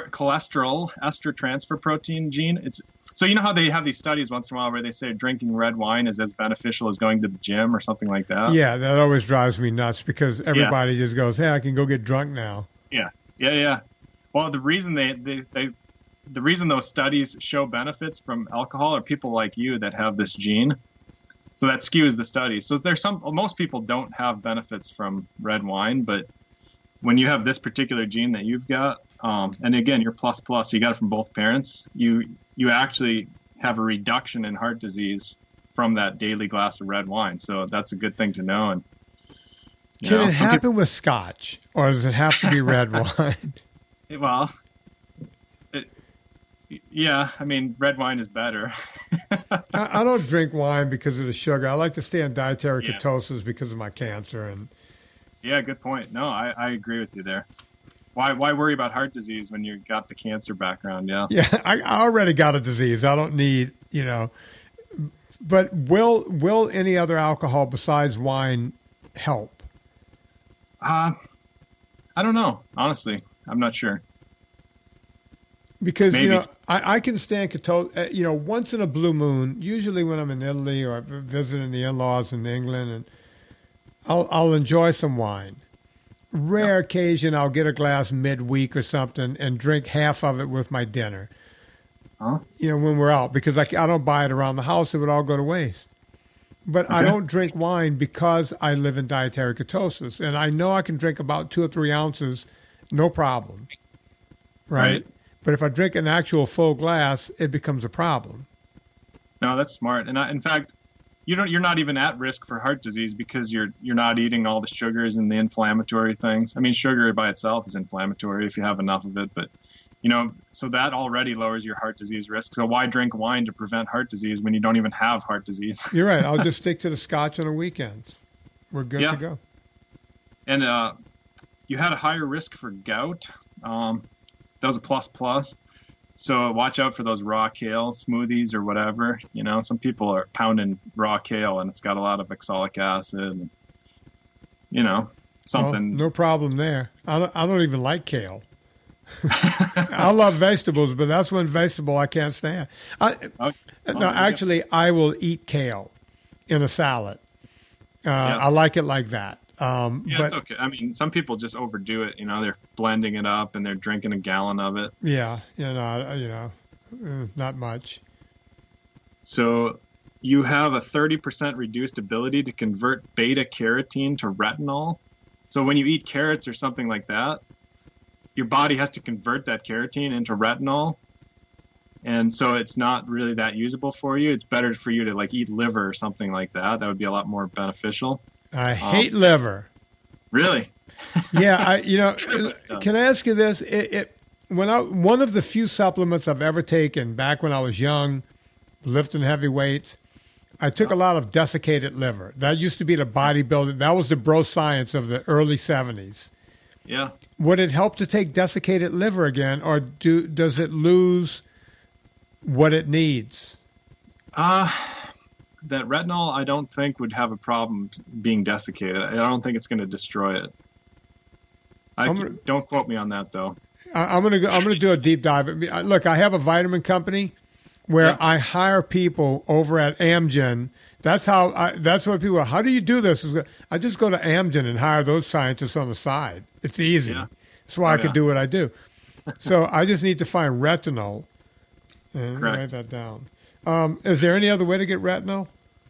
ester transfer protein gene. So you know how they have these studies once in a while where they say drinking red wine is as beneficial as going to the gym or something like that? Yeah, that always drives me nuts because everybody just goes, hey, I can go get drunk now. Yeah. Well, the reason the reason those studies show benefits from alcohol are people like you that have this gene. So that skews the study. So most people don't have benefits from red wine, but when you have this particular gene that you've got, and again, you're plus, you got it from both parents, you actually have a reduction in heart disease from that daily glass of red wine. So that's a good thing to know. And Can it happen with scotch, or does it have to be red wine? Well, Yeah, I mean, red wine is better. I don't drink wine because of the sugar. I like to stay on dietary Yeah. ketosis because of my cancer. And Yeah, good point. No, I agree with you there. Why worry about heart disease when you got the cancer background? Yeah. yeah, I already got a disease. I don't need, you know. But will any other alcohol besides wine help? I don't know. Honestly, I'm not sure. Because, Maybe. you know, I can stand ketosis, you know, once in a blue moon, usually when I'm in Italy or visiting the in-laws in England, and I'll enjoy some wine. Rare occasion, I'll get a glass midweek or something and drink half of it with my dinner. Huh? You know, when we're out, because I don't buy it around the house, it would all go to waste. But I Okay. don't drink wine because I live in dietary ketosis, and I know I can drink about 2 or 3 ounces, no problem. Right? Right. But if I drink an actual full glass, it becomes a problem. No, that's smart. And in fact, you're not even at risk for heart disease because you're not eating all the sugars and the inflammatory things. I mean, sugar by itself is inflammatory if you have enough of it, but you know, so that already lowers your heart disease risk. So why drink wine to prevent heart disease when you don't even have heart disease? You're right. I'll just stick to the scotch on the weekends. We're good Yeah. to go. And you had a higher risk for gout. That was a plus. So watch out for those raw kale smoothies or whatever. You know, some people are pounding raw kale and it's got a lot of oxalic acid. And, you know, something. Well, no problem there. I don't even like kale. I love vegetables, but that's one vegetable I can't stand. Actually, I will eat kale in a salad. I like it like that. Yeah, but it's okay. I mean, some people just overdo it. You know, they're blending it up and they're drinking a gallon of it. yeah, not much. So you have a 30% reduced ability to convert beta carotene to retinol. So when you eat carrots or something like that, your body has to convert that carotene into retinol. And so it's not really that usable for you. It's better for you to like eat liver or something like that. That would be a lot more beneficial. I hate liver. Really? Yeah, can I ask you this? One of the few supplements I've ever taken back when I was young, lifting heavy weights, I took a lot of desiccated liver. That used to be the bodybuilding. That was the bro science of the early 70s. Yeah. Would it help to take desiccated liver again, or does it lose what it needs? That retinol, I don't think would have a problem being desiccated. I don't think it's going to destroy it. Don't quote me on that though. I'm gonna do a deep dive. Look, I have a vitamin company where I hire people over at Amgen. That's what people. How do you do this? I just go to Amgen and hire those scientists on the side. It's easy. Yeah. That's why I yeah. could do what I do. So I just need to find retinol. And Correct. write that down. Is there any other way to get retinol?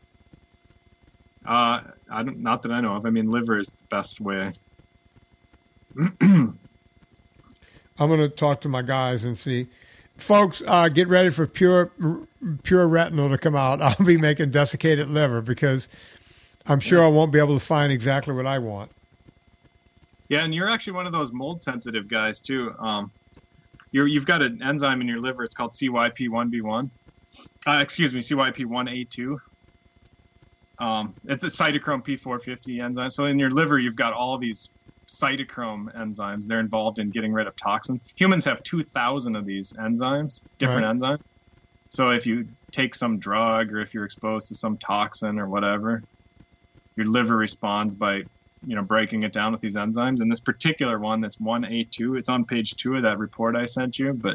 Not that I know of. I mean, liver is the best way. I'm going to talk to my guys and see. Folks, get ready for pure retinol to come out. I'll be making desiccated liver because I'm sure I won't be able to find exactly what I want. Yeah, and you're actually one of those mold sensitive guys too. You've got an enzyme in your liver. It's called CYP1B1. CYP1A2. It's a cytochrome P450 enzyme. So in your liver, you've got all these cytochrome enzymes. They're involved in getting rid of toxins. Humans have 2,000 of these enzymes, different enzymes. So if you take some drug or if you're exposed to some toxin or whatever, your liver responds by, breaking it down with these enzymes. And this particular one, this 1A2, it's on page 2 of that report I sent you, but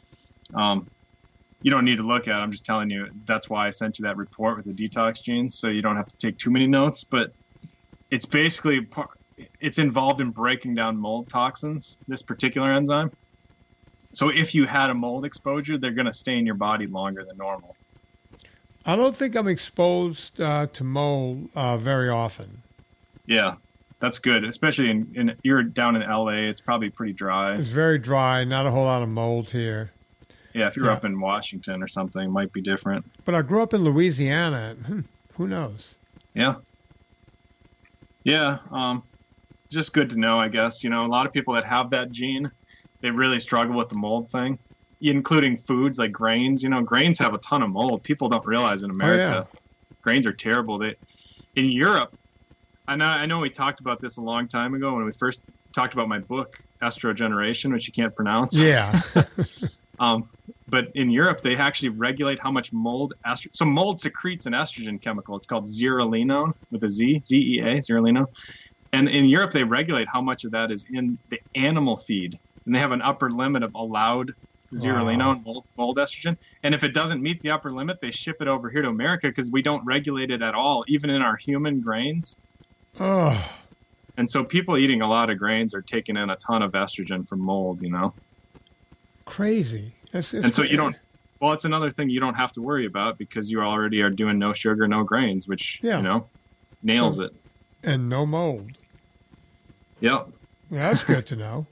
you don't need to look at it. I'm just telling you that's why I sent you that report with the detox genes, so you don't have to take too many notes. But it's basically it's involved in breaking down mold toxins, this particular enzyme. So if you had a mold exposure, they're going to stay in your body longer than normal. I don't think I'm exposed to mold very often. Yeah, that's good, especially in you're down in LA. It's probably pretty dry. It's very dry, not a whole lot of mold here. Yeah, if you're up in Washington or something, it might be different. But I grew up in Louisiana. Who knows? Yeah. Yeah. Just good to know, I guess. A lot of people that have that gene, they really struggle with the mold thing. including foods like grains. Grains have a ton of mold. People don't realize in America, grains are terrible. In Europe, I know we talked about this a long time ago when we first talked about my book, Estrogeneration, which you can't pronounce. Yeah. But in Europe, they actually regulate how much mold. So mold secretes an estrogen chemical. It's called zearalenone with a Z, Z-E-A, zearalenone. And in Europe, they regulate how much of that is in the animal feed. And they have an upper limit of allowed zearalenone mold estrogen. And if it doesn't meet the upper limit, they ship it over here to America because we don't regulate it at all, even in our human grains. Oh. And so people eating a lot of grains are taking in a ton of estrogen from mold, Crazy. And so you don't, well, it's another thing you don't have to worry about because you already are doing no sugar, no grains, which, nails it. And no mold. Yep. Yeah, that's good to know.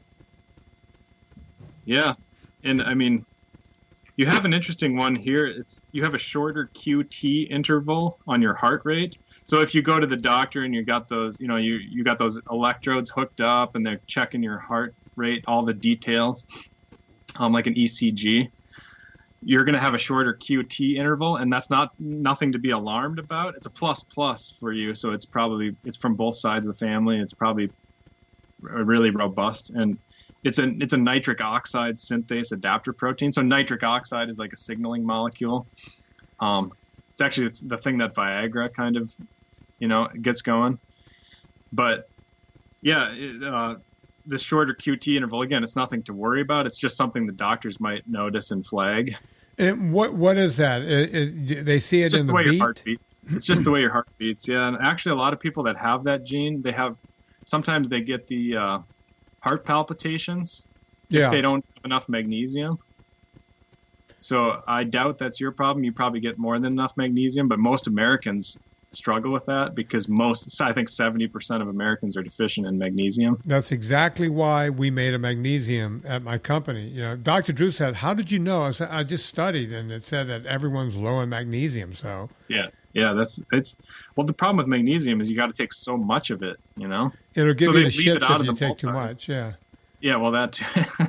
Yeah. And I mean, you have an interesting one here. You have a shorter QT interval on your heart rate. So if you go to the doctor and you got those, you got those electrodes hooked up and they're checking your heart rate, all the details, like an ECG, you're going to have a shorter QT interval, and that's nothing to be alarmed about. It's a plus for you. So it's from both sides of the family. It's probably really robust, and it's a nitric oxide synthase adapter protein. So nitric oxide is like a signaling molecule. It's the thing that Viagra kind of, gets going. But yeah, this shorter QT interval, again, it's nothing to worry about. It's just something the doctors might notice and flag. And what is that? They see it in the beat? Your heart beats. It's just the way your heart beats, yeah. And actually, a lot of people that have that gene, sometimes they get the heart palpitations if they don't have enough magnesium. So I doubt that's your problem. You probably get more than enough magnesium, but most Americans struggle with that because I think 70% of Americans are deficient in magnesium. That's exactly why we made a magnesium at my company. Dr. Drew said, "How did you know?" I said, "I just studied, and it said that everyone's low in magnesium." So yeah, well, the problem with magnesium is you got to take so much of it. It'll give you the shits if you take too much. Yeah. Yeah, well, that.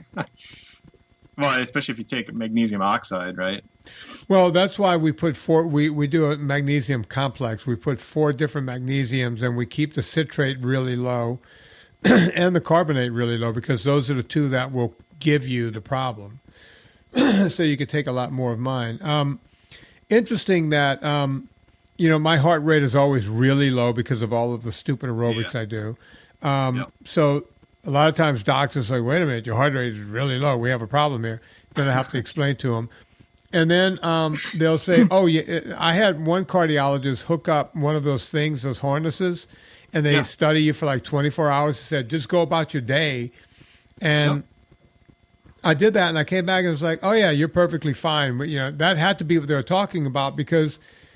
Well, especially if you take magnesium oxide, right? Well, that's why we put we do a magnesium complex. We put 4 different magnesiums, and we keep the citrate really low and the carbonate really low because those are the 2 that will give you the problem. So you could take a lot more of mine. Interesting that, my heart rate is always really low because of all of the stupid aerobics I do. So a lot of times doctors are like, wait a minute, your heart rate is really low. We have a problem here. Then I have to explain to them. And then they'll say, oh, yeah, I had one cardiologist hook up one of those things, those harnesses, and they study you for like 24 hours. He said, just go about your day. And I did that, and I came back and was like, oh, yeah, you're perfectly fine. But, that had to be what they were talking about because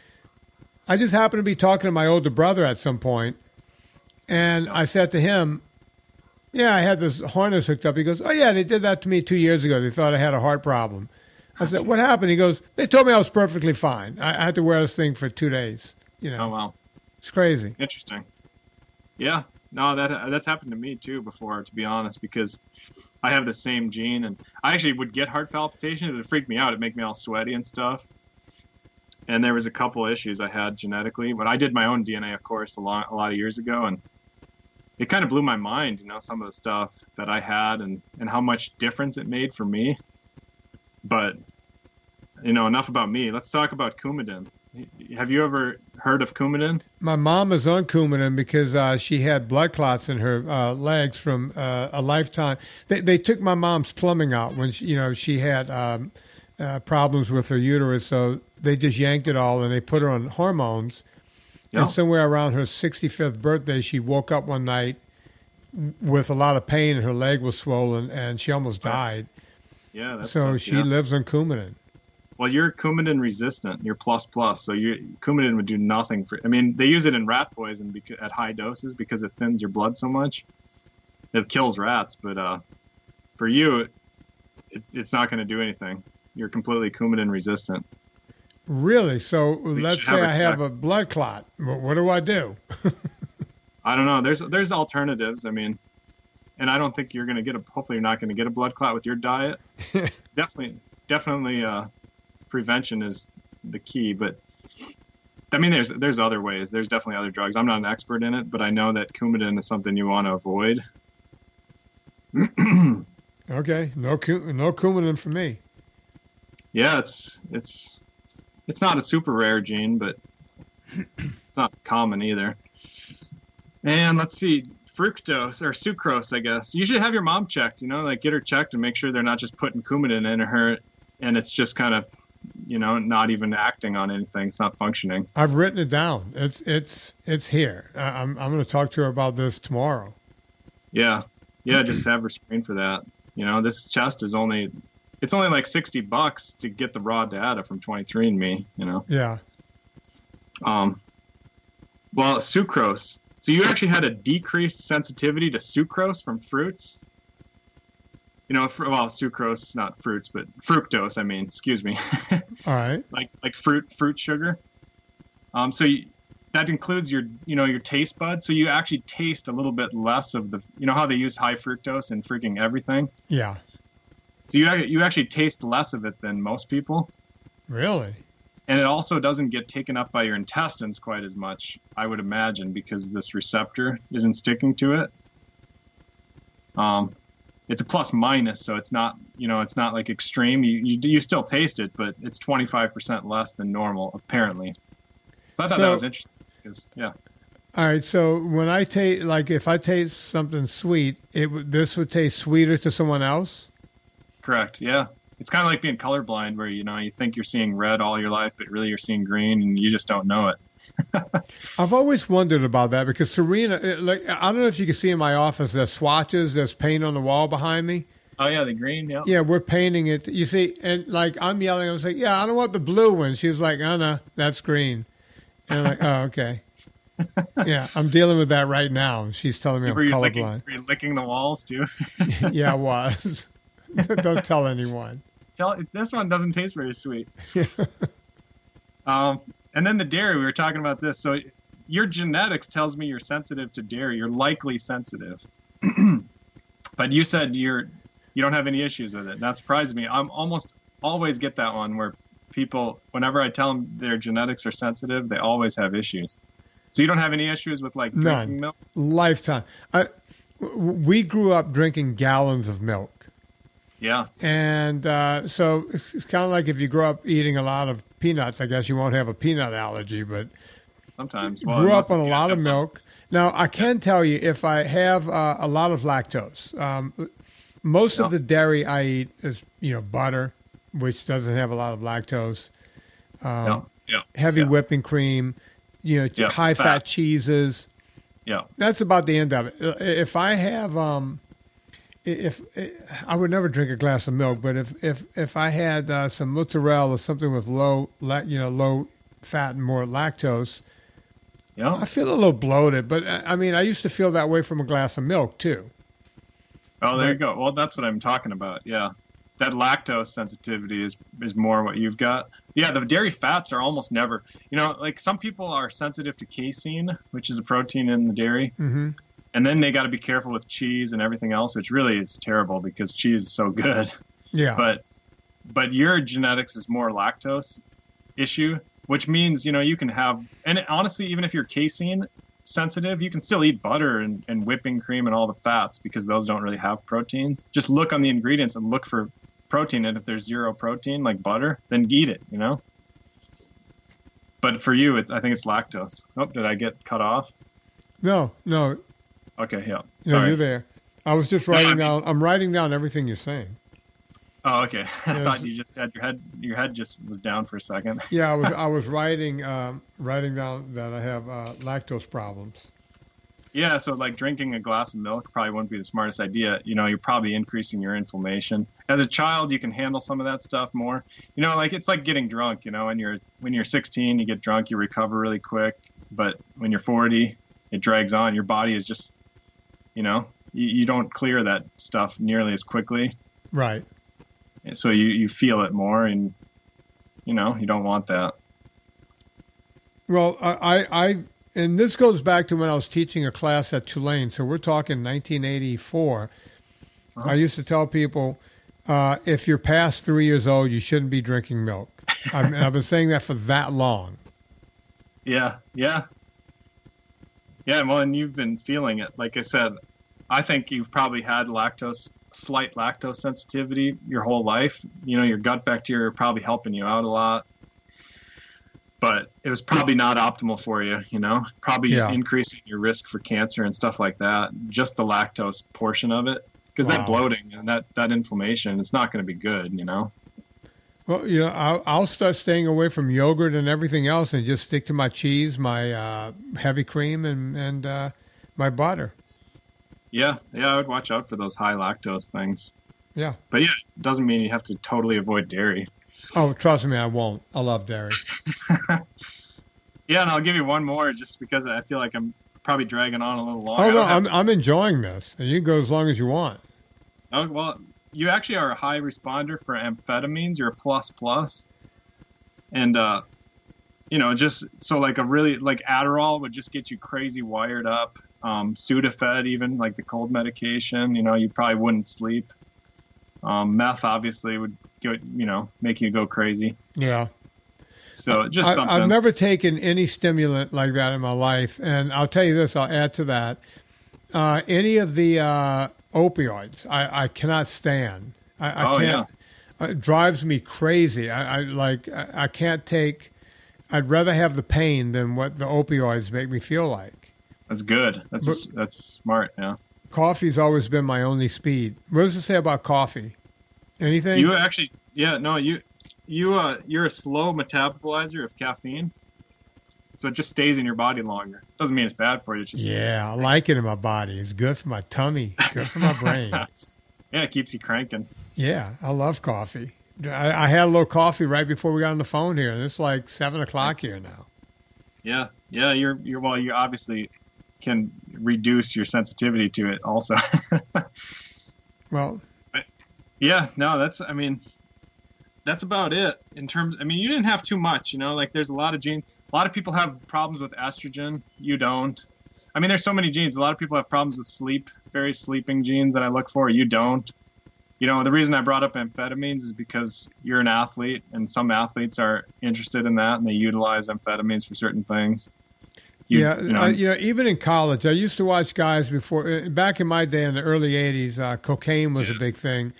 I just happened to be talking to my older brother at some point, and I said to him, yeah, I had this harness hooked up. He goes, oh, yeah, they did that to me 2 years ago. They thought I had a heart problem. I said, what happened? He goes, they told me I was perfectly fine. I had to wear this thing for 2 days. Oh, wow. It's crazy. Interesting. Yeah. No, that's happened to me, too, before, to be honest, because I have the same gene. And I actually would get heart palpitations. It would freak me out. It'd make me all sweaty and stuff. And there was a couple of issues I had genetically. But I did my own DNA, of course, a lot of years ago. And it kind of blew my mind, some of the stuff that I had and how much difference it made for me. But, enough about me. Let's talk about Coumadin. Have you ever heard of Coumadin? My mom is on Coumadin because she had blood clots in her legs from a lifetime. They took my mom's plumbing out when she had problems with her uterus, so they just yanked it all and they put her on hormones. And somewhere around her 65th birthday, she woke up one night with a lot of pain and her leg was swollen and she almost died. Yeah, that's so she lives on Coumadin. Well, you're Coumadin resistant. You're plus. So Coumadin would do nothing for. I mean, they use it in rat poison at high doses because it thins your blood so much. It kills rats, but for you, it's not going to do anything. You're completely Coumadin resistant. Really? So let's say I have a blood clot. What do I do? I don't know. There's alternatives. I mean, and I don't think you're going to hopefully you're not going to get a blood clot with your diet. definitely prevention is the key. But I mean, there's other ways. There's definitely other drugs. I'm not an expert in it, but I know that Coumadin is something you want to avoid. Okay, no Coumadin for me. Yeah, it's not a super rare gene, but it's not common either. And let's see, fructose or sucrose, I guess. You should have your mom checked, like get her checked and make sure they're not just putting Coumadin in her and it's just kind of, not even acting on anything. It's not functioning. I've written it down. It's here. I'm going to talk to her about this tomorrow. Yeah, just have her screen for that. This test is only like $60 to get the raw data from 23andMe. Yeah. Well, sucrose. So you actually had a decreased sensitivity to sucrose from fruits. Sucrose, not fruits, but fructose. I mean, excuse me. All right. like fruit sugar. That includes your taste buds. So you actually taste a little bit less of the. How they use high fructose in freaking everything. Yeah. So you actually taste less of it than most people. Really? And it also doesn't get taken up by your intestines quite as much, I would imagine, because this receptor isn't sticking to it. It's a plus minus, so it's not like extreme. You still taste it, but it's 25% less than normal, apparently. So I thought that was interesting. Yeah. All right. So when I taste, if I taste something sweet, this would taste sweeter to someone else. Correct. Yeah. It's kind of like being colorblind, where you think you're seeing red all your life, but really you're seeing green, and you just don't know it. I've always wondered about that because Serena, I don't know if you can see in my office, there's swatches, there's paint on the wall behind me. Oh yeah, the green. Yeah. Yeah, we're painting it. You see, and I'm yelling, I'm saying, yeah, I don't want the blue one. She was like, oh no, that's green. And I'm like, oh okay. Yeah, I'm dealing with that right now. She's telling me I'm colorblind. Were you licking the walls too? Yeah, I was. Don't tell anyone. This one doesn't taste very sweet. And then the dairy, we were talking about this. So your genetics tells me you're sensitive to dairy. You're likely sensitive. But you said you don't have any issues with it. That surprised me. I'm almost always get that one where people, whenever I tell them their genetics are sensitive, they always have issues. So you don't have any issues with drinking milk? Lifetime. We grew up drinking gallons of milk. Yeah. And so it's kind of like if you grow up eating a lot of peanuts, I guess you won't have a peanut allergy, but sometimes. Grew up on a lot of milk. Now, I can tell you if I have a lot of lactose, most of the dairy I eat is, butter, which doesn't have a lot of lactose, heavy whipping cream, high-fat cheeses. Yeah. That's about the end of it. If I have... If I would never drink a glass of milk, but if I had some mozzarella or something with low fat and more lactose, I feel a little bloated. But I mean, I used to feel that way from a glass of milk too. Oh, there you go. Well, that's what I'm talking about. Yeah, that lactose sensitivity is more what you've got. Yeah, the dairy fats are almost never. Some people are sensitive to casein, which is a protein in the dairy. Mm-hmm. And then they got to be careful with cheese and everything else, which really is terrible because cheese is so good. Yeah. But your genetics is more lactose issue, which means, you can have, and honestly, even if you're casein sensitive, you can still eat butter and whipping cream and all the fats because those don't really have proteins. Just look on the ingredients and look for protein. And if there's zero protein, like butter, then eat it, But for you, I think it's lactose. Oh, did I get cut off? No. Okay, yeah. Sorry. No, you're there. I was just writing down. I'm writing down everything you're saying. Oh, okay. I thought you just had your head just was down for a second. Yeah, I was writing down that I have lactose problems. Yeah, so drinking a glass of milk probably wouldn't be the smartest idea. You're probably increasing your inflammation. As a child, you can handle some of that stuff more. It's like getting drunk. When you're 16, you get drunk, you recover really quick. But when you're 40, it drags on. Your body is just you don't clear that stuff nearly as quickly. Right. And so you feel it more and, you don't want that. Well, I and this goes back to when I was teaching a class at Tulane. So we're talking 1984. Uh-huh. I used to tell people, if you're past 3 years old, you shouldn't be drinking milk. I've been saying that for that long. Yeah. Well, and you've been feeling it. Like I said, I think you've probably had slight lactose sensitivity your whole life. You know, your gut bacteria are probably helping you out a lot. But it was probably not optimal for you, you know, probably increasing your risk for cancer and stuff like that. Just the lactose portion of it, because that bloating and that inflammation, it's not going to be good, you know. Well, you know, I'll start staying away from yogurt and everything else and just stick to my cheese, my heavy cream, and my butter. Yeah, I would watch out for those high lactose things. Yeah. But yeah, it doesn't mean you have to totally avoid dairy. Oh, trust me, I won't. I love dairy. Yeah, and I'll give you one more just because I feel like I'm probably dragging on a little long. Oh, no, I'm enjoying this. And you can go as long as you want. Oh, well, you actually are a high responder for amphetamines. You're a plus. And, you know, just so like Adderall would just get you crazy wired up. Sudafed, even like the cold medication, you know, you probably wouldn't sleep. Meth obviously would make you go crazy. Yeah. So just something. I've never taken any stimulant like that in my life. And I'll tell you this, I'll add to that. Any of the opioids, I cannot stand. I can't. Yeah. It drives me crazy. I can't take. I'd rather have the pain than what the opioids make me feel like. That's good. That's smart. Yeah. Coffee's always been my only speed. What does it say about coffee? Anything? You actually, you're a slow metabolizer of caffeine, so it just stays in your body longer. Doesn't mean it's bad for you. It's just I like it in my body. It's good for my tummy. Good for my brain. Yeah, it keeps you cranking. Yeah, I love coffee. I had a little coffee right before we got on the phone here, and it's like 7:00 here now. Yeah. You obviously can reduce your sensitivity to it also. Well, yeah, no, that's about it in terms. I mean, you didn't have too much, you know, like there's a lot of genes. A lot of people have problems with estrogen. You don't. I mean, there's so many genes. A lot of people have problems with sleep, various sleeping genes that I look for. You don't. You know, the reason I brought up amphetamines is because you're an athlete, and some athletes are interested in that, and they utilize amphetamines for certain things. Even in college, I used to watch guys back in my day in the early 80s, cocaine was a big thing.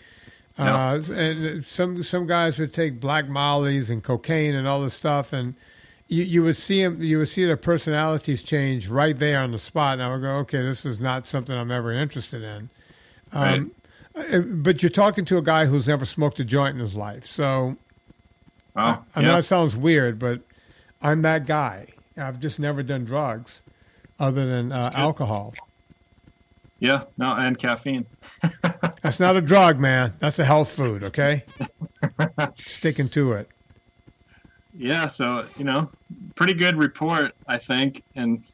And some guys would take black mollies and cocaine and all this stuff, and you would see their personalities change right there on the spot. And I would go, okay, this is not something I'm ever interested in. Right. But you're talking to a guy who's never smoked a joint in his life, so I know it sounds weird, but I'm that guy. I've just never done drugs other than alcohol. Yeah, no, and caffeine. That's not a drug, man. That's a health food, okay? Sticking to it. Yeah, so, you know, pretty good report, I think. And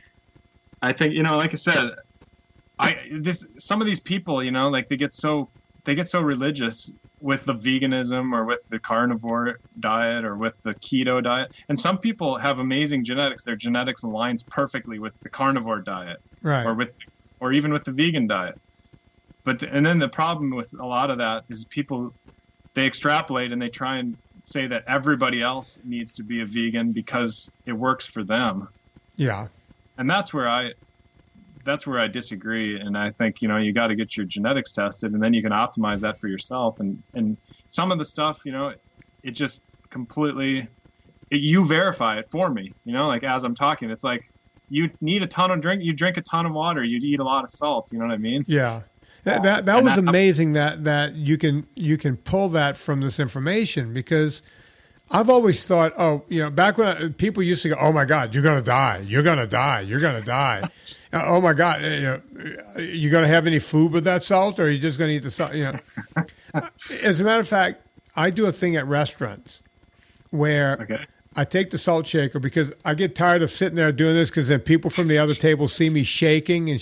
I think, you know, like I said, some of these people, you know, like they get so religious with the veganism or with the carnivore diet or with the keto diet. And some people have amazing genetics. Their genetics aligns perfectly with the carnivore diet, right? Or even with the vegan diet. And then the problem with a lot of that is people, they extrapolate and they try and say that everybody else needs to be a vegan because it works for them. Yeah. And that's where I disagree. And I think, you know, you got to get your genetics tested and then you can optimize that for yourself. And some of the stuff, you know, it just completely, you verify it for me, you know, like as I'm talking, it's like you need a ton of you drink a ton of water, you eat a lot of salt. You know what I mean? Yeah. That was amazing that you can pull that from this information, because I've always thought, back when people used to go, oh my God, you're going to die. You're going to die. You're going to die. Oh my God. You going to have any food with that salt, or are you just going to eat the salt? You know, as a matter of fact, I do a thing at restaurants where I take the salt shaker, because I get tired of sitting there doing this, because then people from the other table see me shaking.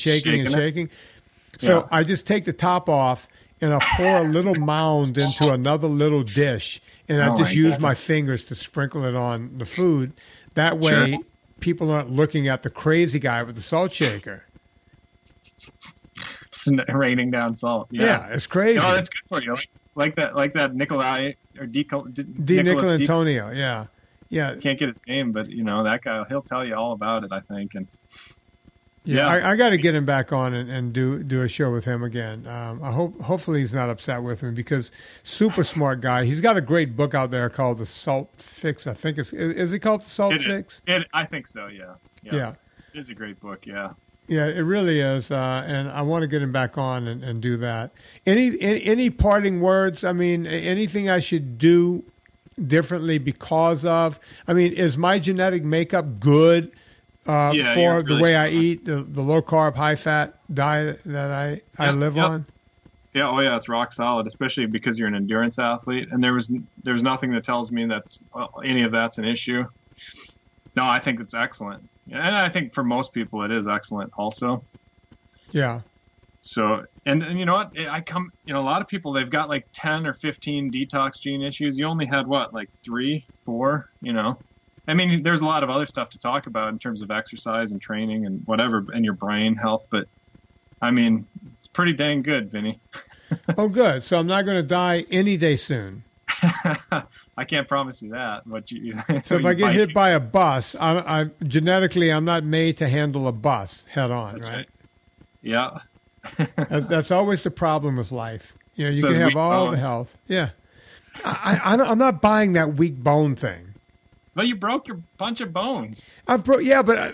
So I just take the top off and I pour a little mound into another little dish, and I just use my fingers to sprinkle it on the food. That way, people aren't looking at the crazy guy with the salt shaker. Raining down salt. Yeah, it's crazy. No, that's good for you. like that Nikolai or Di Nicholas Nicol Antonio. Yeah. Yeah. Can't get his name, but that guy, he'll tell you all about it, I think. And yeah, I got to get him back on and do a show with him again. Hopefully he's not upset with me because super smart guy. He's got a great book out there called The Salt Fix. I think is it called The Salt Fix? I think so. Yeah. Yeah. It is a great book. Yeah. Yeah, it really is, and I want to get him back on and do that. Any parting words? I mean, anything I should do differently because of? I mean, is my genetic makeup good for really the way I strong. eat, the low carb, high fat diet that I live on? Yeah, oh yeah, it's rock solid, especially because you're an endurance athlete, and there's nothing that tells me that's any of that's an issue. No, I think it's excellent. And I think for most people it is excellent also. Yeah. So, and you know what? A lot of people, they've got like 10 or 15 detox gene issues. You only had what, like 3, 4, I mean, there's a lot of other stuff to talk about in terms of exercise and training and whatever, and your brain health. But I mean, it's pretty dang good, Vinny. Oh, good. So I'm not going to die any day soon. I can't promise you that. But so if I get hit by a bus, I genetically I'm not made to handle a bus head on, That's right? Yeah. That's always the problem with life. You Says can have weak all the bones. health. Yeah. I'm not buying that weak bone thing. Well, you broke your bunch of bones. Yeah, but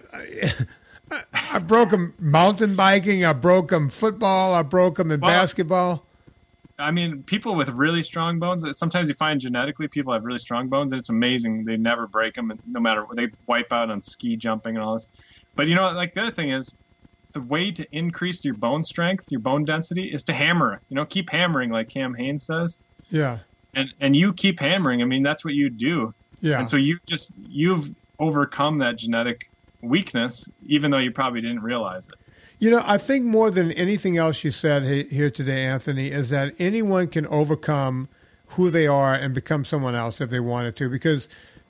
I broke them mountain biking. I broke them football. I broke them in basketball. I mean, people with really strong bones, sometimes you find genetically people have really strong bones, and it's amazing. They never break them, no matter what. They wipe out on ski jumping and all this. But, the other thing is, the way to increase your bone strength, your bone density, is to hammer. Keep hammering, like Cam Hanes says. Yeah. And you keep hammering. I mean, that's what you do. Yeah. And so you've overcome that genetic weakness, even though you probably didn't realize it. I think more than anything else you said here today, Anthony, is that anyone can overcome who they are and become someone else if they wanted to. Because,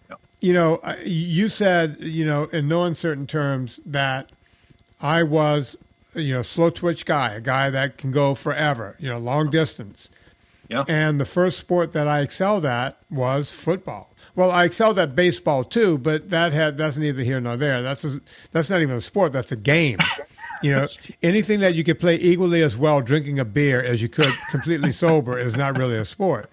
you said, in no uncertain terms that I was, slow twitch guy, a guy that can go forever, long distance. Yeah. And the first sport that I excelled at was football. Well, I excelled at baseball too, but that's neither here nor there. That's not even a sport. That's a game. Anything that you could play equally as well drinking a beer as you could completely sober is not really a sport.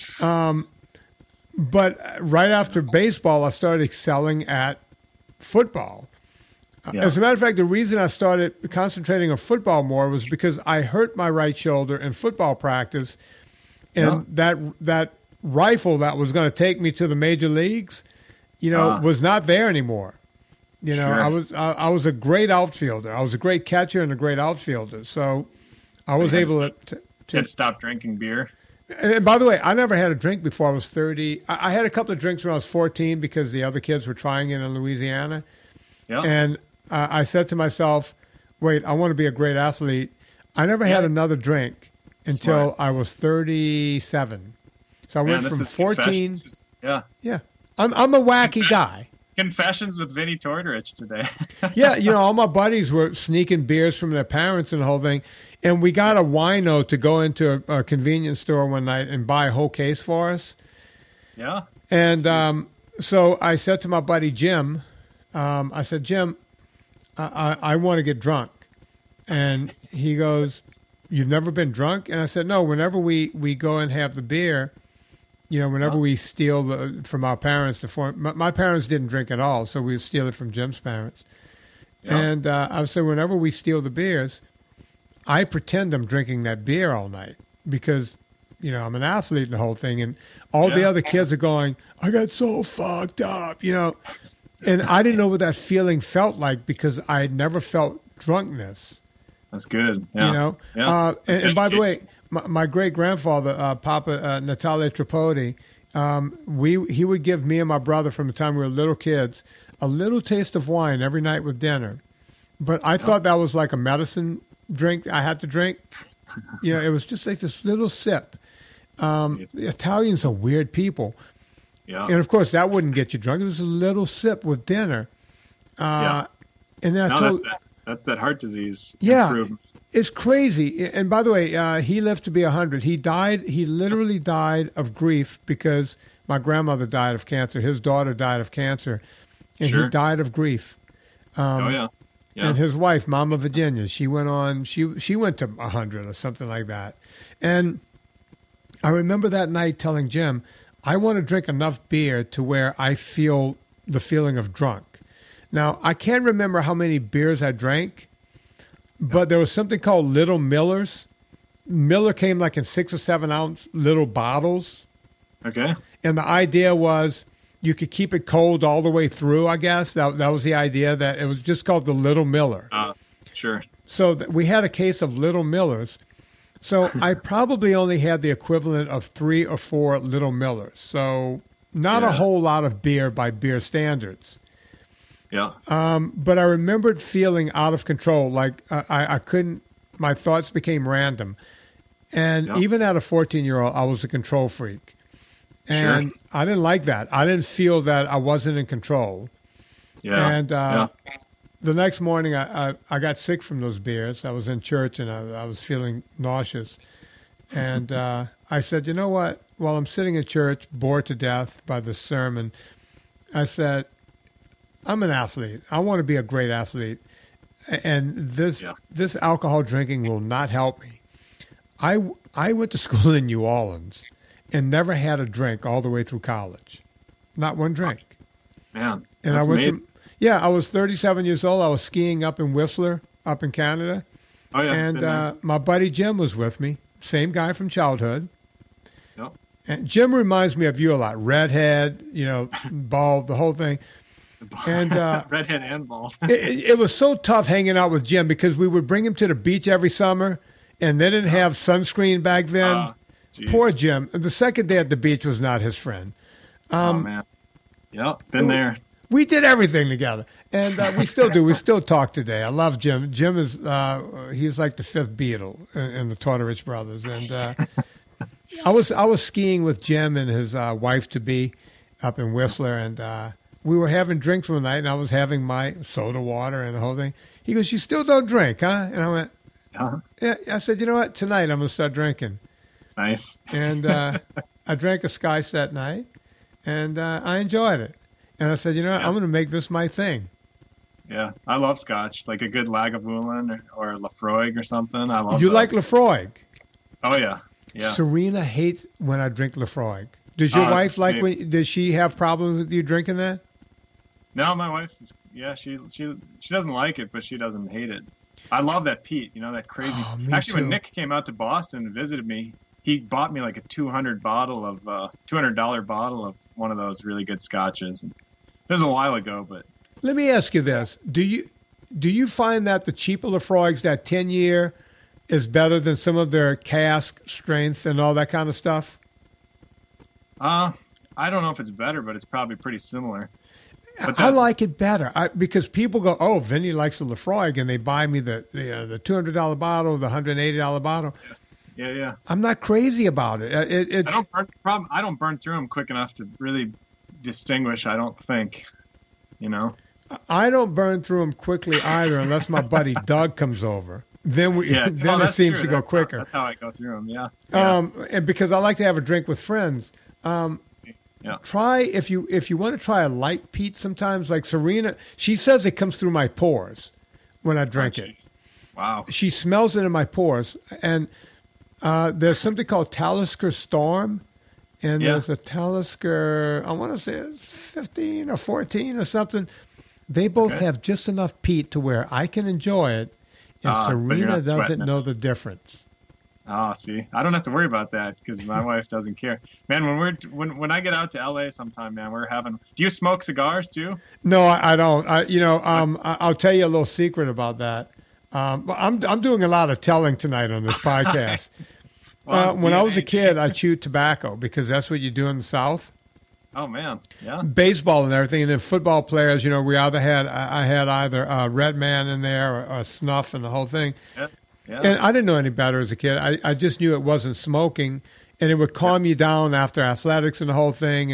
But right after baseball, I started excelling at football. Yeah. As a matter of fact, the reason I started concentrating on football more was because I hurt my right shoulder in football practice, and that rifle that was going to take me to the major leagues, was not there anymore. Sure. I was a great outfielder. I was a great catcher and a great outfielder. So I was able You had to stop drinking beer. And by the way, I never had a drink before I was 30. I had a couple of drinks when I was 14 because the other kids were trying it in Louisiana. Yeah. And I said to myself, wait, I want to be a great athlete. I never had another drink until Smart. I was 37. So I went this from is 14. Yeah. Yeah. I'm a wacky guy. Confessions with Vinny Tortorich today. Yeah, all my buddies were sneaking beers from their parents and the whole thing. And we got a wino to go into a convenience store one night and buy a whole case for us. Yeah. And so I said to my buddy Jim, I said, Jim, I want to get drunk. And he goes, you've never been drunk? And I said, no, whenever we go and have the beer, whenever we steal from our parents, my parents didn't drink at all, so we steal it from Jim's parents. Yeah. And I said, whenever we steal the beers, I pretend I'm drinking that beer all night because, I'm an athlete and the whole thing. And all the other kids are going, I got so fucked up, And I didn't know what that feeling felt like because I had never felt drunkenness. That's good. Yeah. And by the way, my great-grandfather, Papa Natale Tripodi, he would give me and my brother from the time we were little kids a little taste of wine every night with dinner. But I thought that was like a medicine drink I had to drink. It was just like this little sip. The Italians are weird people. Yeah. And, of course, that wouldn't get you drunk. It was a little sip with dinner. And then that's that heart disease. Yeah. improvement. It's crazy. And by the way, he lived to be 100. He died. He literally died of grief because my grandmother died of cancer. His daughter died of cancer, and Sure. he died of grief. Oh yeah. Yeah. And his wife, Mama Virginia, she went on. She went to 100 or something like that. And I remember that night telling Jim, I want to drink enough beer to where I feel the feeling of drunk. Now, I can't remember how many beers I drank, but there was something called Little Millers. Miller came like in 6 or 7 ounce little bottles. Okay. And the idea was you could keep it cold all the way through, I guess. That was the idea, that it was just called the Little Miller. Sure. So we had a case of Little Millers. So I probably only had the equivalent of 3 or 4 Little Millers. So not a Yeah. whole lot of beer by beer standards. Yeah. But I remembered feeling out of control. Like I couldn't, my thoughts became random. And Yeah. even at a 14-year-old, I was a control freak. And Sure. I didn't like that. I didn't feel that I wasn't in control. Yeah. And yeah. the next morning, I got sick from those beers. I was in church and I was feeling nauseous. And I said, you know what? While I'm sitting in church, bored to death by the sermon, I said, I'm an athlete. I want to be a great athlete. And this alcohol drinking will not help me. I went to school in New Orleans and never had a drink all the way through college. Not one drink. Man. And That's I went amazing. I was 37 years old. I was skiing up in Whistler, up in Canada. Oh yeah. And been there. my buddy Jim was with me, same guy from childhood. Yep. And Jim reminds me of you a lot. Redhead, bald, the whole thing. And Redhead and bald. it was so tough hanging out with Jim because we would bring him to the beach every summer, and they didn't have sunscreen back then. Geez. Poor Jim. The second day at the beach was not his friend. Oh man. Yep. Been there. We did everything together, and we still do. We still talk today. I love Jim. Jim is he's like the fifth Beatle in the Tortorich Brothers. And I was skiing with Jim and his wife to be up in Whistler, and we were having drinks one night, and I was having my soda water and the whole thing. He goes, "You still don't drink, huh?" And I went, Uh-huh. "Yeah." I said, "You know what? Tonight I'm going to start drinking." Nice. And I drank a Scotch that night, and I enjoyed it. And I said, you know what? I'm going to make this my thing. Yeah. I love Scotch, like a good Lagavulin or Lafroig or something. I love. You those. like Lafroig? Oh yeah. Yeah. Serena hates when I drink Lafroig. Does your Oh, wife it's like great. when? Does she have problems with you drinking that? No, my wife's. Yeah, she doesn't like it, but she doesn't hate it. I love that peat. That crazy. Oh, me Actually, too. when Nick came out to Boston and visited me, he bought me like a $200 bottle of one of those really good scotches. It was a while ago, but Let me ask you this: Do you find that the cheaper Lafroigs, that 10-year, is better than some of their cask strength and all that kind of stuff? I don't know if it's better, but it's probably pretty similar. But I like it better because people go, "Oh, Vinny likes the Lafroig," and they buy me the $200 bottle, the $180 bottle. Yeah. I'm not crazy about it. It's I don't burn through them quick enough to really distinguish. I don't think. I don't burn through them quickly either, unless my buddy Doug comes over. Then Yeah. then it that's seems true. to go That's quicker. That's how I go through them. Yeah. And because I like to have a drink with friends. Yeah. Try if you want to try a light peat sometimes, like Serena. She says it comes through my pores when I drink it. Jeez. Wow. She smells it in my pores. And there's something called Talisker Storm, and Yeah. there's a Talisker. I want to say it's 15 or 14 or something. They both Okay. have just enough peat to where I can enjoy it, and But you're Serena not doesn't sweating it. know the difference. See, I don't have to worry about that because my wife doesn't care. Man, when I get out to LA sometime, man, we're having. Do you smoke cigars too? No, I don't. I'll tell you a little secret about that. I'm doing a lot of telling tonight on this podcast. Well, it's When I was a DNA. kid, I chewed tobacco because that's what you do in the South. Oh man, yeah. Baseball and everything, and then football players. We I had either Red Man in there or snuff and the whole thing. Yeah. And I didn't know any better as a kid. I just knew it wasn't smoking, and it would calm you down after athletics and the whole thing.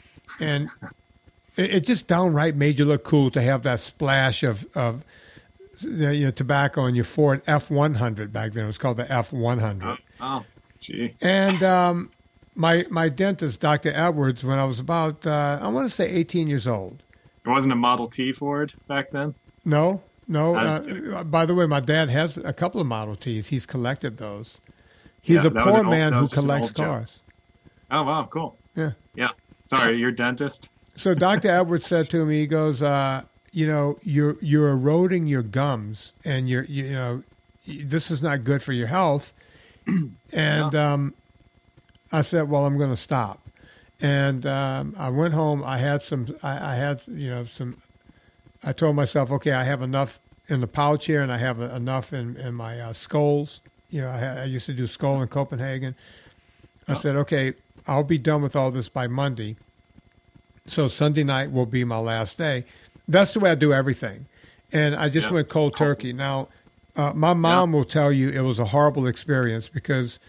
And it just downright made you look cool to have that splash of tobacco in your Ford F100 back then. It was called the F100. Oh, gee. And my dentist, Dr. Edwards, when I was about, I want to say 18 years old. It wasn't a Model T Ford back then? No. I was kidding. By the way, my dad has a couple of Model Ts. He's collected those. He's Yeah, a that was poor an old- man that who was just an collects old joke. cars. Oh, wow, cool. Yeah. Yeah. Sorry, you're a dentist? So Dr. Edwards said to me, he goes, you're eroding your gums, and this is not good for your health. And I said, well, I'm going to stop. And I went home. I had I told myself, okay, I have enough in the pouch here, and I have enough in my skulls. I used to do skull in Copenhagen. I said, okay, I'll be done with all this by Monday. So Sunday night will be my last day. That's the way I do everything. And I just went cold turkey. Now, my mom will tell you it was a horrible experience because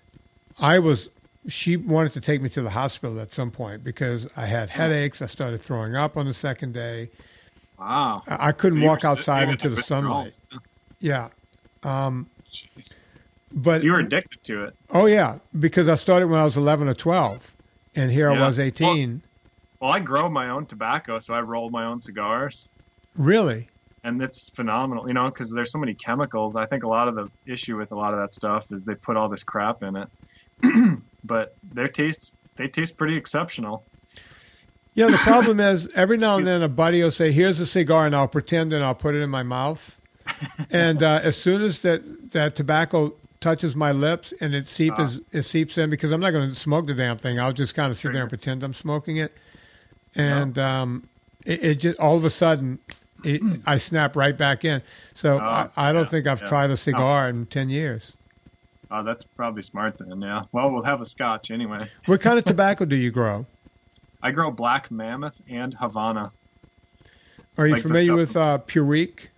she wanted to take me to the hospital at some point because I had headaches. I started throwing up on the second day. Wow. I couldn't So you walk were outside sitting into in the sunlight. withdrawals. Yeah. Jeez. But So you were addicted to it. oh, yeah, because I started when I was 11 or 12, and here I Yeah. was 18. Well, I grow my own tobacco, so I roll my own cigars. Really? And it's phenomenal, because there's so many chemicals. I think a lot of the issue with a lot of that stuff is they put all this crap in it. But they taste pretty exceptional. Yeah, the problem is every now and then a buddy will say, here's a cigar, and I'll pretend and I'll put it in my mouth. And as soon as that tobacco touches my lips and it seeps in, because I'm not going to smoke the damn thing. I'll just kind of sit there and pretend I'm smoking it. And it just all of a sudden, I snap right back in. So I don't think I've tried a cigar in 10 years. Oh, that's probably smart then, yeah. Well, we'll have a scotch anyway. What kind of tobacco do you grow? I grow Black Mammoth and Havana. Are you Like the familiar stuff- with Purique?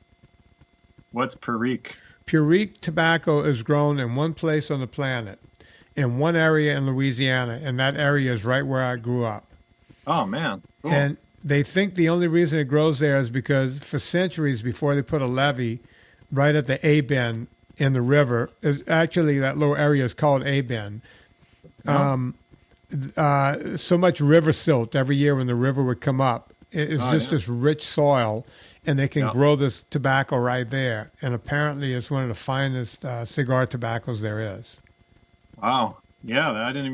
What's Perique? Purique tobacco is grown in one place on the planet, in one area in Louisiana, and that area is right where I grew up. Oh, man. Cool. And they think the only reason it grows there is because for centuries before they put a levee right at the A-bend in the river, is actually that little area is called A-bend. So much river silt every year when the river would come up. It's this rich soil, and they can grow this tobacco right there. And apparently it's one of the finest cigar tobaccos there is. Wow. Yeah,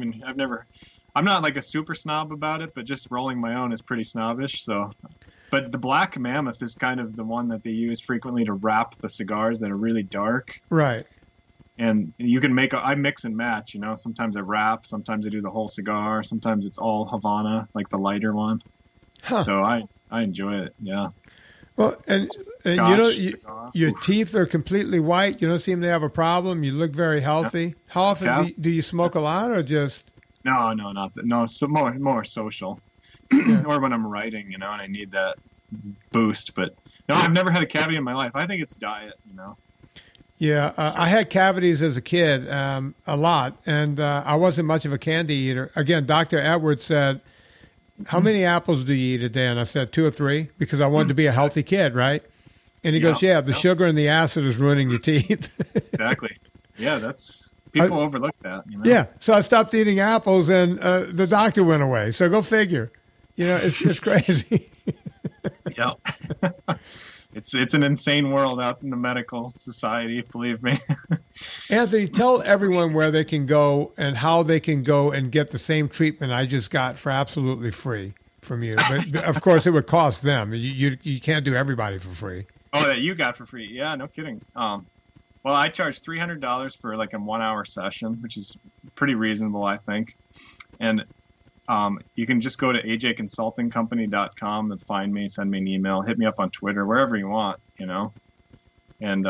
I'm not like a super snob about it, but just rolling my own is pretty snobbish. So, but the Black Mammoth is kind of the one that they use frequently to wrap the cigars that are really dark. Right. And you can I mix and match, sometimes I wrap, sometimes I do the whole cigar, sometimes it's all Havana, like the lighter one. Huh. So I enjoy it. Yeah. Well, and cigar. your teeth are completely white. You don't seem to have a problem. You look very healthy. How often do you smoke a lot or just? No, not that. No, so more social, or when I'm writing, and I need that boost. But no, I've never had a cavity in my life. I think it's diet, Yeah, I had cavities as a kid, a lot, and I wasn't much of a candy eater. Again, Dr. Edwards said, how many apples do you eat a day? And I said 2 or 3 because I wanted to be a healthy kid, right? And he goes, the sugar and the acid is ruining your teeth. Exactly. Yeah, people overlook that. Yeah, so I stopped eating apples, and the doctor went away. So go figure. It's crazy. Yeah. It's an insane world out in the medical society, believe me. Anthony, tell everyone where they can go and how they can go and get the same treatment I just got for absolutely free from you. But of course, it would cost them. You can't do everybody for free. Oh, that you got for free? Yeah, no kidding. Well, I charge $300 for like a 1-hour session, which is pretty reasonable, I think. And you can just go to ajconsultingcompany.com and find me, send me an email, hit me up on Twitter, wherever you want, And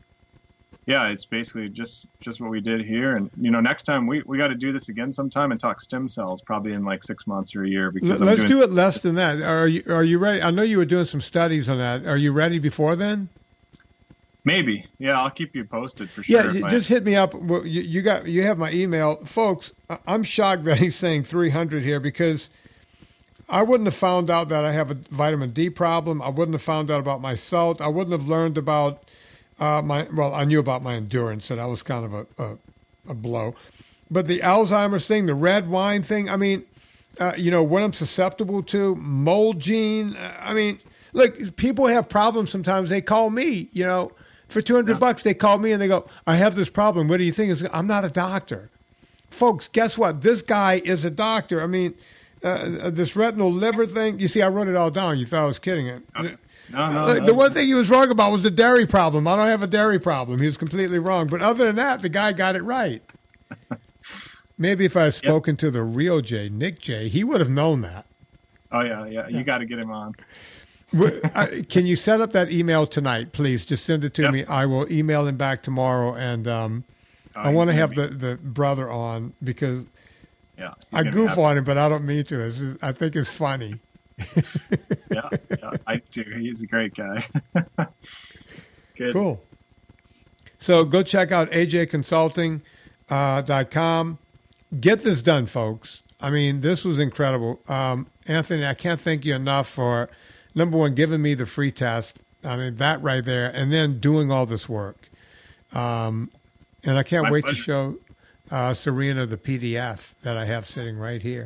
it's basically just what we did here. And next time we got to do this again sometime and talk stem cells, probably in like 6 months or a year. Because let's do it less than that. Are you ready? I know you were doing some studies on that. Are you ready before then? Maybe. Yeah, I'll keep you posted for sure. Yeah, just hit me up. Well, you have my email. Folks, I'm shocked that he's saying 300 here because I wouldn't have found out that I have a vitamin D problem. I wouldn't have found out about my salt. I wouldn't have learned about I knew about my endurance, so that was kind of a blow. But the Alzheimer's thing, the red wine thing, I mean, what I'm susceptible to, mold gene. I mean, look, people have problems sometimes. They call me, for $200, they call me and they go, I have this problem. What do you think? I'm not a doctor. Folks, guess what? This guy is a doctor. I mean, this retinal liver thing, you see, I wrote it all down. You thought I was kidding it. No. The one thing he was wrong about was the dairy problem. I don't have a dairy problem. He was completely wrong. But other than that, the guy got it right. Maybe if I had spoken to the real Jay, Nick J, he would have known that. Oh, yeah. You got to get him on. Can you set up that email tonight, please? Just send it to me. I will email him back tomorrow. And I want to have the brother on because I goof on him, but I don't mean to. I think it's funny. yeah, I do. He's a great guy. Good. Cool. So go check out ajconsulting.com. Get this done, folks. I mean, this was incredible. Anthony, I can't thank you enough for, number one, giving me the free test. I mean, that right there, and then doing all this work. And I can't wait to show Serena the PDF that I have sitting right here.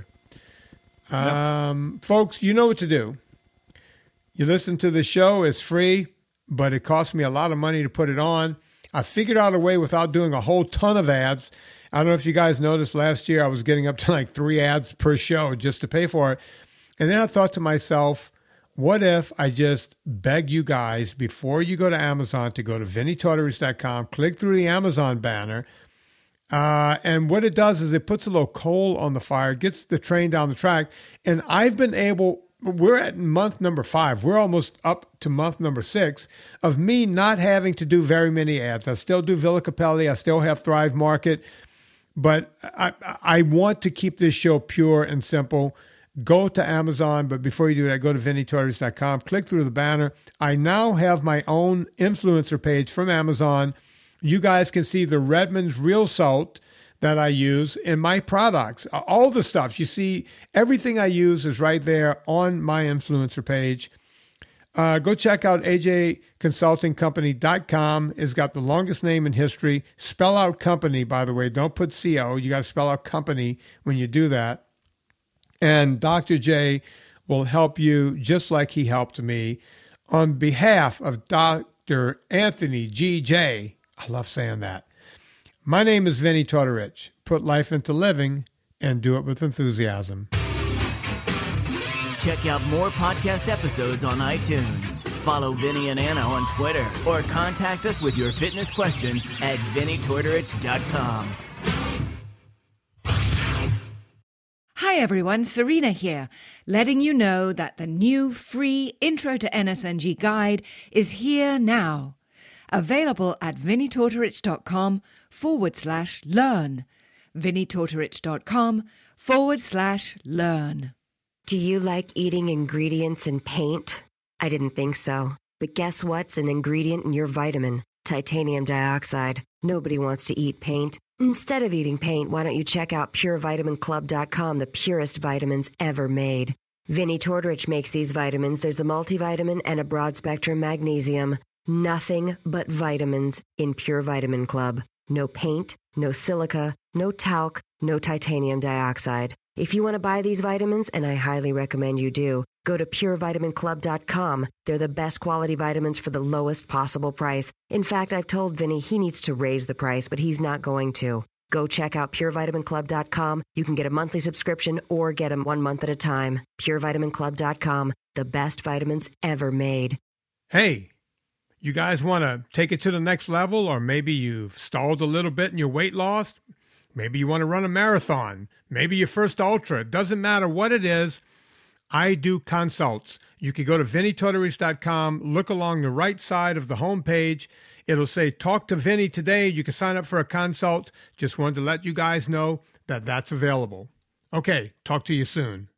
Folks, you know what to do. You listen to the show. It's free, but it costs me a lot of money to put it on. I figured out a way without doing a whole ton of ads. I don't know if you guys noticed last year I was getting up to like 3 ads per show just to pay for it. And then I thought to myself, what if I just beg you guys before you go to Amazon to go to VinnyTortorich.com, click through the Amazon banner, and what it does is it puts a little coal on the fire, gets the train down the track, and I've been able, we're at month number 5, we're almost up to month number 6 of me not having to do very many ads. I still do Villa Capelli, I still have Thrive Market, but I want to keep this show pure and simple. Go to Amazon, but before you do that, go to VinnyTortorich.com, click through the banner. I now have my own influencer page from Amazon. You guys can see the Redmond's Real Salt that I use in my products. All the stuff. You see, everything I use is right there on my influencer page. Go check out ajconsultingcompany.com. It's got the longest name in history. Spell out company, by the way. Don't put CO. You got to spell out company when you do that. And Dr. J will help you just like he helped me. On behalf of Dr. Anthony G.J., I love saying that. My name is Vinny Tortorich. Put life into living and do it with enthusiasm. Check out more podcast episodes on iTunes. Follow Vinny and Anna on Twitter or contact us with your fitness questions at VinnyTortorich.com. Hi everyone, Serena here, letting you know that the new free Intro to NSNG guide is here now. Available at VinnyTortorich.com/learn. VinnyTortorich.com/learn. Do you like eating ingredients in paint? I didn't think so. But guess what's an ingredient in your vitamin? Titanium dioxide. Nobody wants to eat paint. Instead of eating paint, why don't you check out PureVitaminClub.com, the purest vitamins ever made. Vinny Tortorich makes these vitamins. There's a multivitamin and a broad-spectrum magnesium. Nothing but vitamins in Pure Vitamin Club. No paint, no silica, no talc, no titanium dioxide. If you want to buy these vitamins, and I highly recommend you do, go to PureVitaminClub.com. They're the best quality vitamins for the lowest possible price. In fact, I've told Vinny he needs to raise the price, but he's not going to. Go check out PureVitaminClub.com. You can get a monthly subscription or get them 1 month at a time. PureVitaminClub.com. The best vitamins ever made. Hey, you guys want to take it to the next level, or maybe you've stalled a little bit in your weight loss? Maybe you want to run a marathon. Maybe your first ultra. It doesn't matter what it is. I do consults. You can go to VinnyTortorich.com, look along the right side of the homepage. It'll say, talk to Vinny today. You can sign up for a consult. Just wanted to let you guys know that that's available. Okay, talk to you soon.